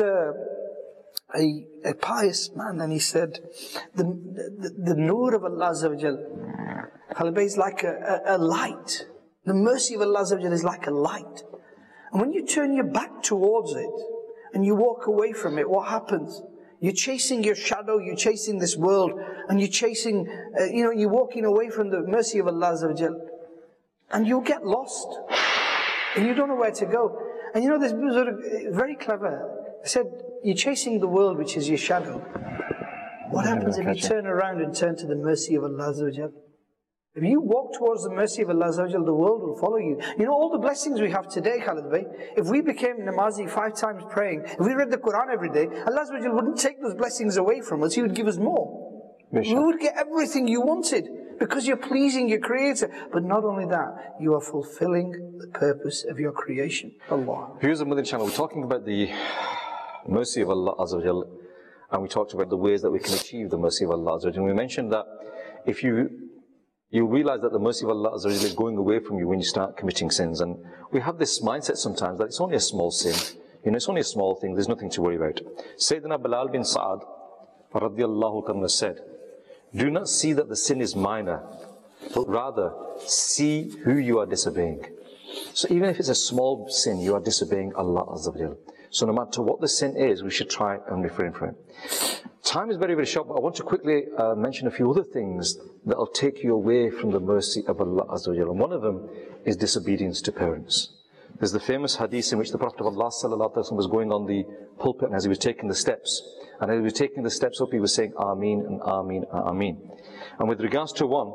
a pious man, and he said, the nur of Allah Azza wa Jal, Khalid Bhai, is like a light. The mercy of Allah Azza wa Jal is like a light. And when you turn your back towards it, and you walk away from it, what happens? You're chasing your shadow, you're chasing this world, and you're chasing, you're walking away from the mercy of Allah Azza wa Jal. And you'll get lost. And you don't know where to go. And this was very clever. He said, you're chasing the world, which is your shadow. What happens if you turn around and turn to the mercy of Allah Azza wa Jal? If you walk towards the mercy of Allah Azza wa Jal, the world will follow you. All the blessings we have today, Khalid Bhai, if we became namazi 5 times praying, if we read the Quran every day, Allah Azza wa Jal wouldn't take those blessings away from us, He would give us more. You would get everything you wanted, because you're pleasing your Creator. But not only that, you are fulfilling the purpose of your creation. Allah.
Here's the Madani channel. We're talking about the mercy of Allah Azza wa Jal, and we talked about the ways that we can achieve the mercy of Allah Azza wa Jal. And we mentioned that if you realize that the mercy of Allah Azza wa Jal is going away from you when you start committing sins. And we have this mindset sometimes that it's only a small sin. It's only a small thing, there's nothing to worry about. Sayyidina Bilal bin Sa'ad radiyallahu anhu said, do not see that the sin is minor, but rather see who you are disobeying. So even if it's a small sin, you are disobeying Allah Azza wa Jal. So no matter what the sin is, we should try and refrain from it. Time is very, very short, but I want to quickly mention a few other things that will take you away from the mercy of Allah Azza wa Jal. And one of them is disobedience to parents. There's the famous hadith in which the Prophet of Allah was going on the pulpit, and as he was taking the steps, and as he was taking the steps up, he was saying Ameen and Ameen and Ameen. And with regards to one,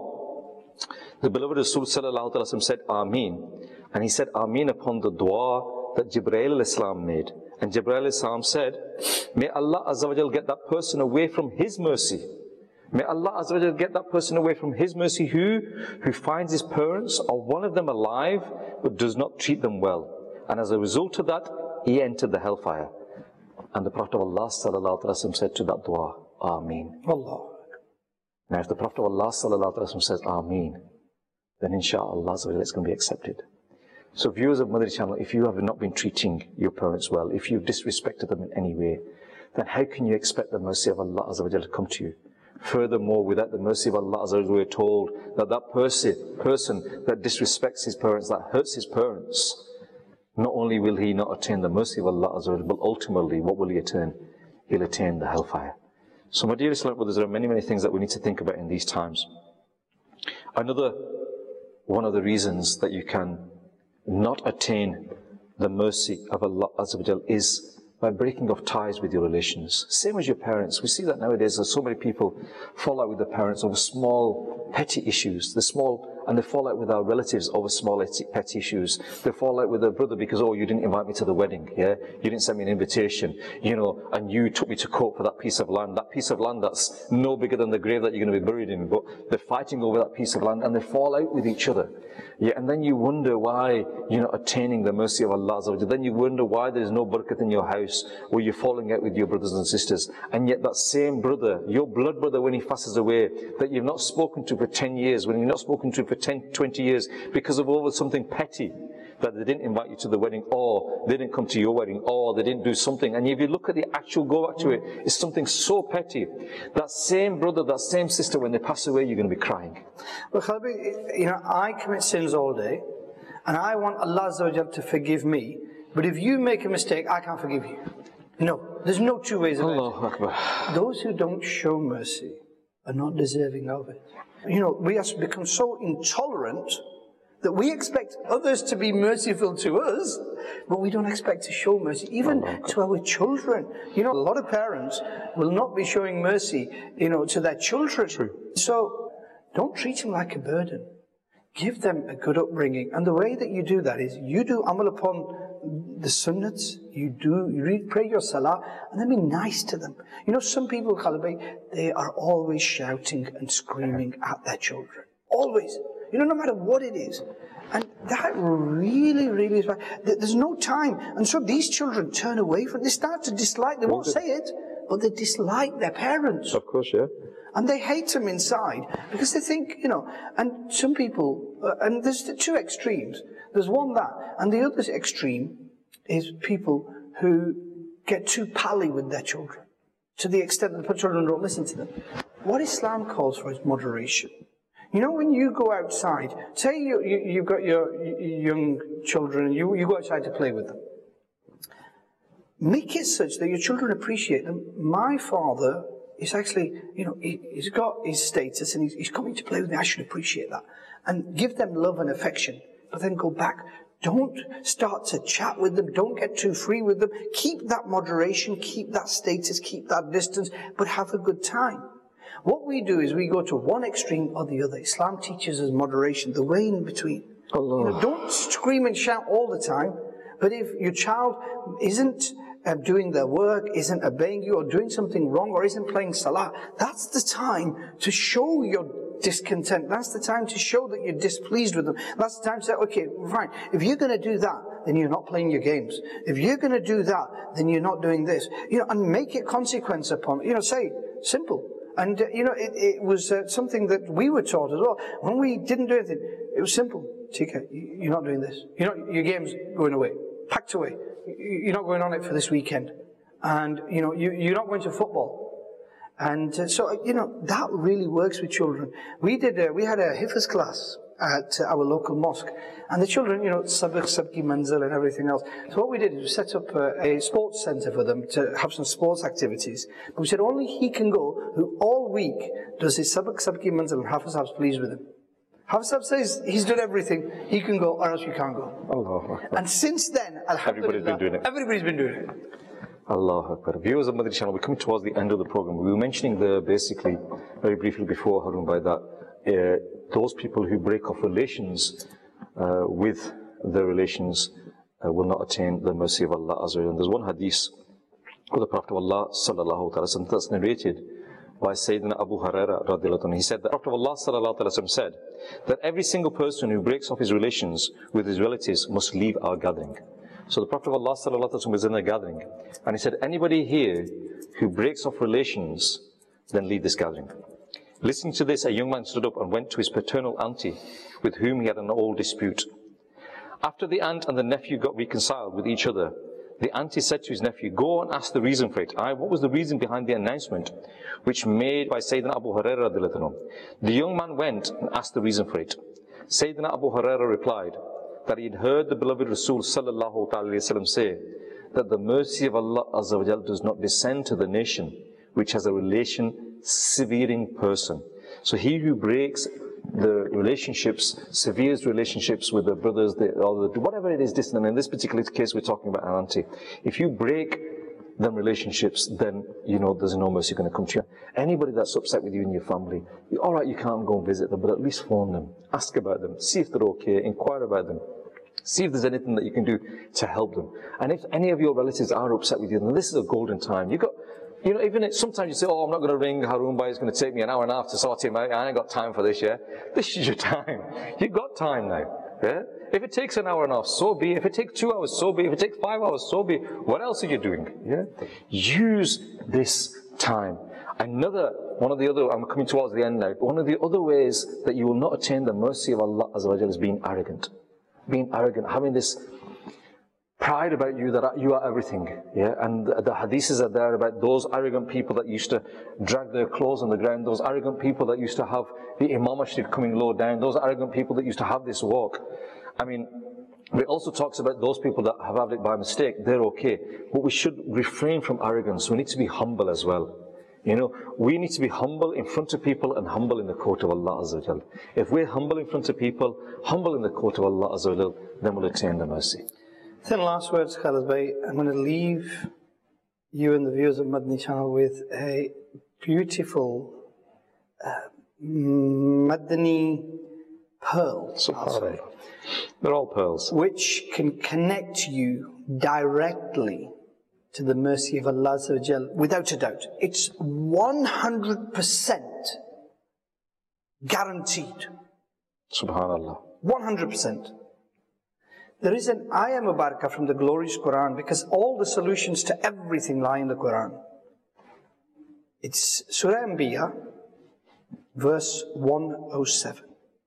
the beloved Rasul said Ameen, and he said Ameen upon the dua that Jibreel al-Islam made. And Jibreel al-Islam said, may Allah Azza wa Jal get that person away from His mercy. May Allah Azza wa Jal get that person away from His mercy who finds his parents or one of them alive but does not treat them well. And as a result of that, he entered the hellfire. And the Prophet of Allah said to that dua, Ameen.
Allah.
Now if the Prophet of Allah says Ameen, then inshaAllah it's going to be accepted. So viewers of Madani Channel, if you have not been treating your parents well, if you've disrespected them in any way, then how can you expect the mercy of Allah Azza wa Jalla to come to you? Furthermore, without the mercy of Allah Azza wa Jalla, we're told that that person that disrespects his parents, that hurts his parents, not only will he not attain the mercy of Allah Azza wa Jalla, but ultimately, what will he attain? He'll attain the hellfire. So my dear Islamic brothers, there are many, many things that we need to think about in these times. Another one of the reasons that you can not attain the mercy of Allah Azza wa Jal is by breaking off ties with your relations. Same as your parents. We see that nowadays, there's so many people fall out with their parents over small, petty issues. And they fall out with our relatives over small, petty issues. They fall out with their brother because, oh, you didn't invite me to the wedding, yeah? You didn't send me an invitation, you know, and you took me to court for that piece of land that's no bigger than the grave that you're going to be buried in. But they're fighting over that piece of land and they fall out with each other. Yeah, and then you wonder why you're not attaining the mercy of Allah. Then you wonder why there's no barakat in your house, where you're falling out with your brothers and sisters. And yet that same brother, your blood brother, when he passes away, that you've not spoken to for 10 years, when you've not spoken to for 10, 20 years, because of over something petty, that they didn't invite you to the wedding, or they didn't come to your wedding, or they didn't do something. And if you look at the actual go back to it, it's something so petty. That same brother, that same sister, when they pass away, you're going to be crying.
Well, Khalbi, you know, I commit sins all day, and I want Allah Azza wa Jal to forgive me, but if you make a mistake, I can't forgive you. No, there's no two ways about
Allahu Akbar.
it. Those who don't show mercy are not deserving of it. You know, we have become so intolerant that we expect others to be merciful to us, but we don't expect to show mercy, even to our children. You know, a lot of parents will not be showing mercy, you know, to their children.
True.
So, don't treat them like a burden. Give them a good upbringing. And the way that you do that is, you do amal upon the sunnats, you read, pray your salah, and then be nice to them. You know, some people, Khalabi, they are always shouting and screaming at their children. Always. You know, no matter what it is. And that really, really is bad. There's no time. And so these children turn away from it. They start to dislike, they won't say it, but they dislike their parents.
Of course, yeah.
And they hate them inside because they think, you know, and some people, and there's the two extremes. There's one that, and the other extreme is people who get too pally with their children to the extent that the children don't listen to them. What Islam calls for is moderation. You know, when you go outside, say you've got your young children and you go outside to play with them. Make it such that your children appreciate them. My father is actually, you know, he's got his status and he's coming to play with me. I should appreciate that. And give them love and affection. But then go back. Don't start to chat with them. Don't get too free with them. Keep that moderation, keep that status, keep that distance, but have a good time. What we do is we go to one extreme or the other. Islam teaches us moderation, the way in between.
Allah.
You know, don't scream and shout all the time. But if your child isn't doing their work, isn't obeying you, or doing something wrong, or isn't playing salah, that's the time to show your discontent. That's the time to show that you're displeased with them. That's the time to say, okay, fine. If you're going to do that, then you're not playing your games. If you're going to do that, then you're not doing this. You know, and make it consequence upon, you know, say, simple. And, you know, it was something that we were taught as well. When we didn't do anything, it was simple. TK, you're not doing this. Your game's going away. Packed away. You're not going on it for this weekend. And, you know, you're not going to football. And so, you know, that really works with children. We had a Hifz class at our local mosque. And the children, you know, sabki manzil and everything else. So what we did is we set up a sports centre for them to have some sports activities. But we said only he can go who all week does his sabki manzil and Hafiz please with him. Hafsab says he's done everything. He can go or else you can't go.
Allahu Akbar.
And since then, alhamdulillah,
Everybody's been doing it.
Everybody's been doing it.
Allahu Akbar. Viewers of Madani Channel, we're coming towards the end of the program. We were mentioning there basically, very briefly before, Harun, by that, those people who break off relations with their relations will not attain the mercy of Allah Azza wa Jalla. And there's one hadith of the Prophet of Allah sallallahu alaihi wasallam that's narrated by Sayyidina Abu Huraira radiallahu anhu. He said that the Prophet of Allah sallallahu alaihi wasallam said that every single person who breaks off his relations with his relatives must leave our gathering. So the Prophet of Allah sallallahu alaihi wasallam was in a gathering, and he said, anybody here who breaks off relations, then leave this gathering. Listening to this, a young man stood up and went to his paternal auntie, with whom he had an old dispute. After the aunt and the nephew got reconciled with each other, the auntie said to his nephew, go and ask the reason for it. What was the reason behind the announcement which made by Sayyidina Abu Huraira radiallahu anhu? The young man went and asked the reason for it. Sayyidina Abu Huraira replied that he had heard the beloved Rasul sallallahu alayhi wasallam say that the mercy of Allah Azza wa Jal does not descend to the nation which has a relation severing person. So he who breaks the relationships, severes relationships with the brothers, whatever it is, distant. And in this particular case, we're talking about an auntie. If you break them relationships, then you know there's no mercy going to come to you. Anybody that's upset with you in your family, all right, you can't go and visit them, but at least phone them, ask about them, see if they're okay, inquire about them. See if there's anything that you can do to help them. And if any of your relatives are upset with you, then this is a golden time. Sometimes you say, oh, I'm not going to ring Harun Bhai, it's going to take me an hour and a half to sort him out, I ain't got time for this, yeah? This is your time. You've got time now, yeah? If it takes an hour and a half, so be it. If it takes 2 hours, so be it. If it takes 5 hours, so be it. What else are you doing, yeah? Use this time. One of the other, I'm coming towards the end now, one of the other ways that you will not attain the mercy of Allah Azza wa Jalla is being arrogant. Being arrogant, having this pride about you that you are everything, yeah. And the hadiths are there about those arrogant people that used to drag their clothes on the ground, those arrogant people that used to have the imamaship coming low down, those arrogant people that used to have this walk. I mean, it also talks about those people that have had it by mistake. They're okay, but we should refrain from arrogance. We need to be humble as well. You know, we need to be humble in front of people and humble in the court of Allah Azza wa Jal. If we're humble in front of people, humble in the court of Allah Azza wa Jal, then we'll attain the mercy.
Then last words, Khalid Bhai. I'm going to leave you and the viewers of Madani Channel with a beautiful Madani pearl.
SubhanAllah. They're all pearls.
Which can connect you directly to the mercy of Allah Azza wa Jal, without a doubt. It's 100% guaranteed.
SubhanAllah.
100%. There is an ayah mubarakah from the glorious Quran, because all the solutions to everything lie in the Quran. It's Surah Anbiya, verse 107.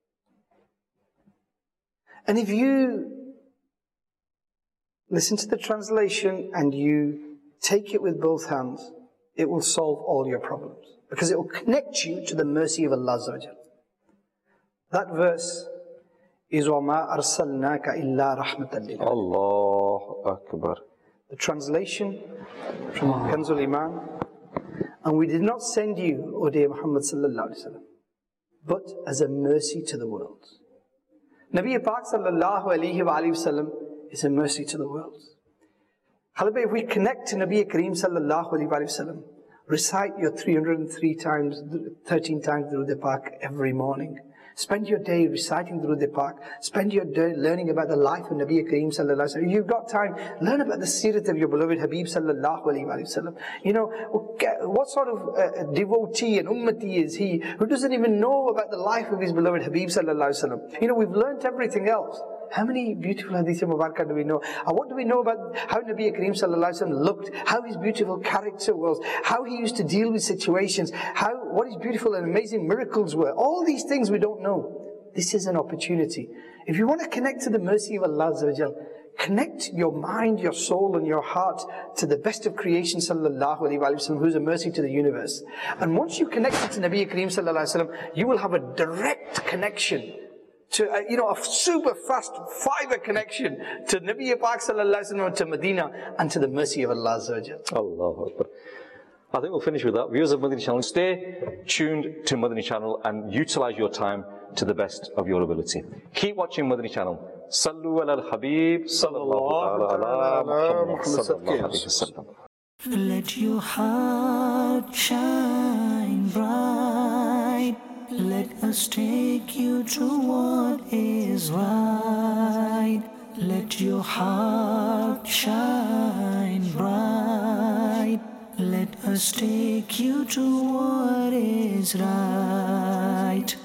And if you listen to the translation and you take it with both hands, it will solve all your problems, because it will connect you to the mercy of Allah Azza wa Jal. That verse is وَمَا أَرْسَلْنَاكَ إِلَّا رَحْمَةً لِلْعَالَمِينَ.
Allahu Akbar.
The translation from Kanzul Iman. And we did not send you, O dear Muhammad sallallahu alaihi wasallam, but as a mercy to the world. Nabi Pak sallallahu alaihi wasallam is a mercy to the world. If we connect to Nabi Kareem sallallahu alaihi wasallam, recite your 313 times Durood Pak every morning. Spend your day reciting Durood Pak. Spend your day learning about the life of Nabi Kareem sallallahu alaihi wasallam. You've got time, learn about the seerat of your beloved Habib sallallahu alaihi wasallam. You know, what sort of devotee and ummati is he who doesn't even know about the life of his beloved Habib sallallahu alaihi wasallam? You know, we've learnt everything else. How many beautiful hadith mubarakah do we know? And what do we know about how Nabi Kareem sallallahu alaihi wasallam looked, how his beautiful character was, how he used to deal with situations, what his beautiful and amazing miracles were? All these things we don't know. This is an opportunity. If you want to connect to the mercy of Allah Azza wa Jal, connect your mind, your soul and your heart to the best of creation sallallahu alaihi wasallam, who's a mercy to the universe. And once you connect it to Nabi Kareem sallallahu alaihi wasallam, you will have a direct connection to a super fast fiber connection to Nabi Pak sallallahu alaihi wasallam, to Medina, and to the mercy of Allah Azza wa Jal.
Allahu Akbar. I think we'll finish with that. Viewers of Madani Channel, stay tuned to Madani Channel and utilize your time to the best of your ability. Keep watching Madani channel. Sallu ala al-Habib sallallahu ala Muhammad sallallahu alayhi wasallam.
Let your heart shine bright. Let us take you to what is right. Let your heart shine bright. Let us take you to what is right.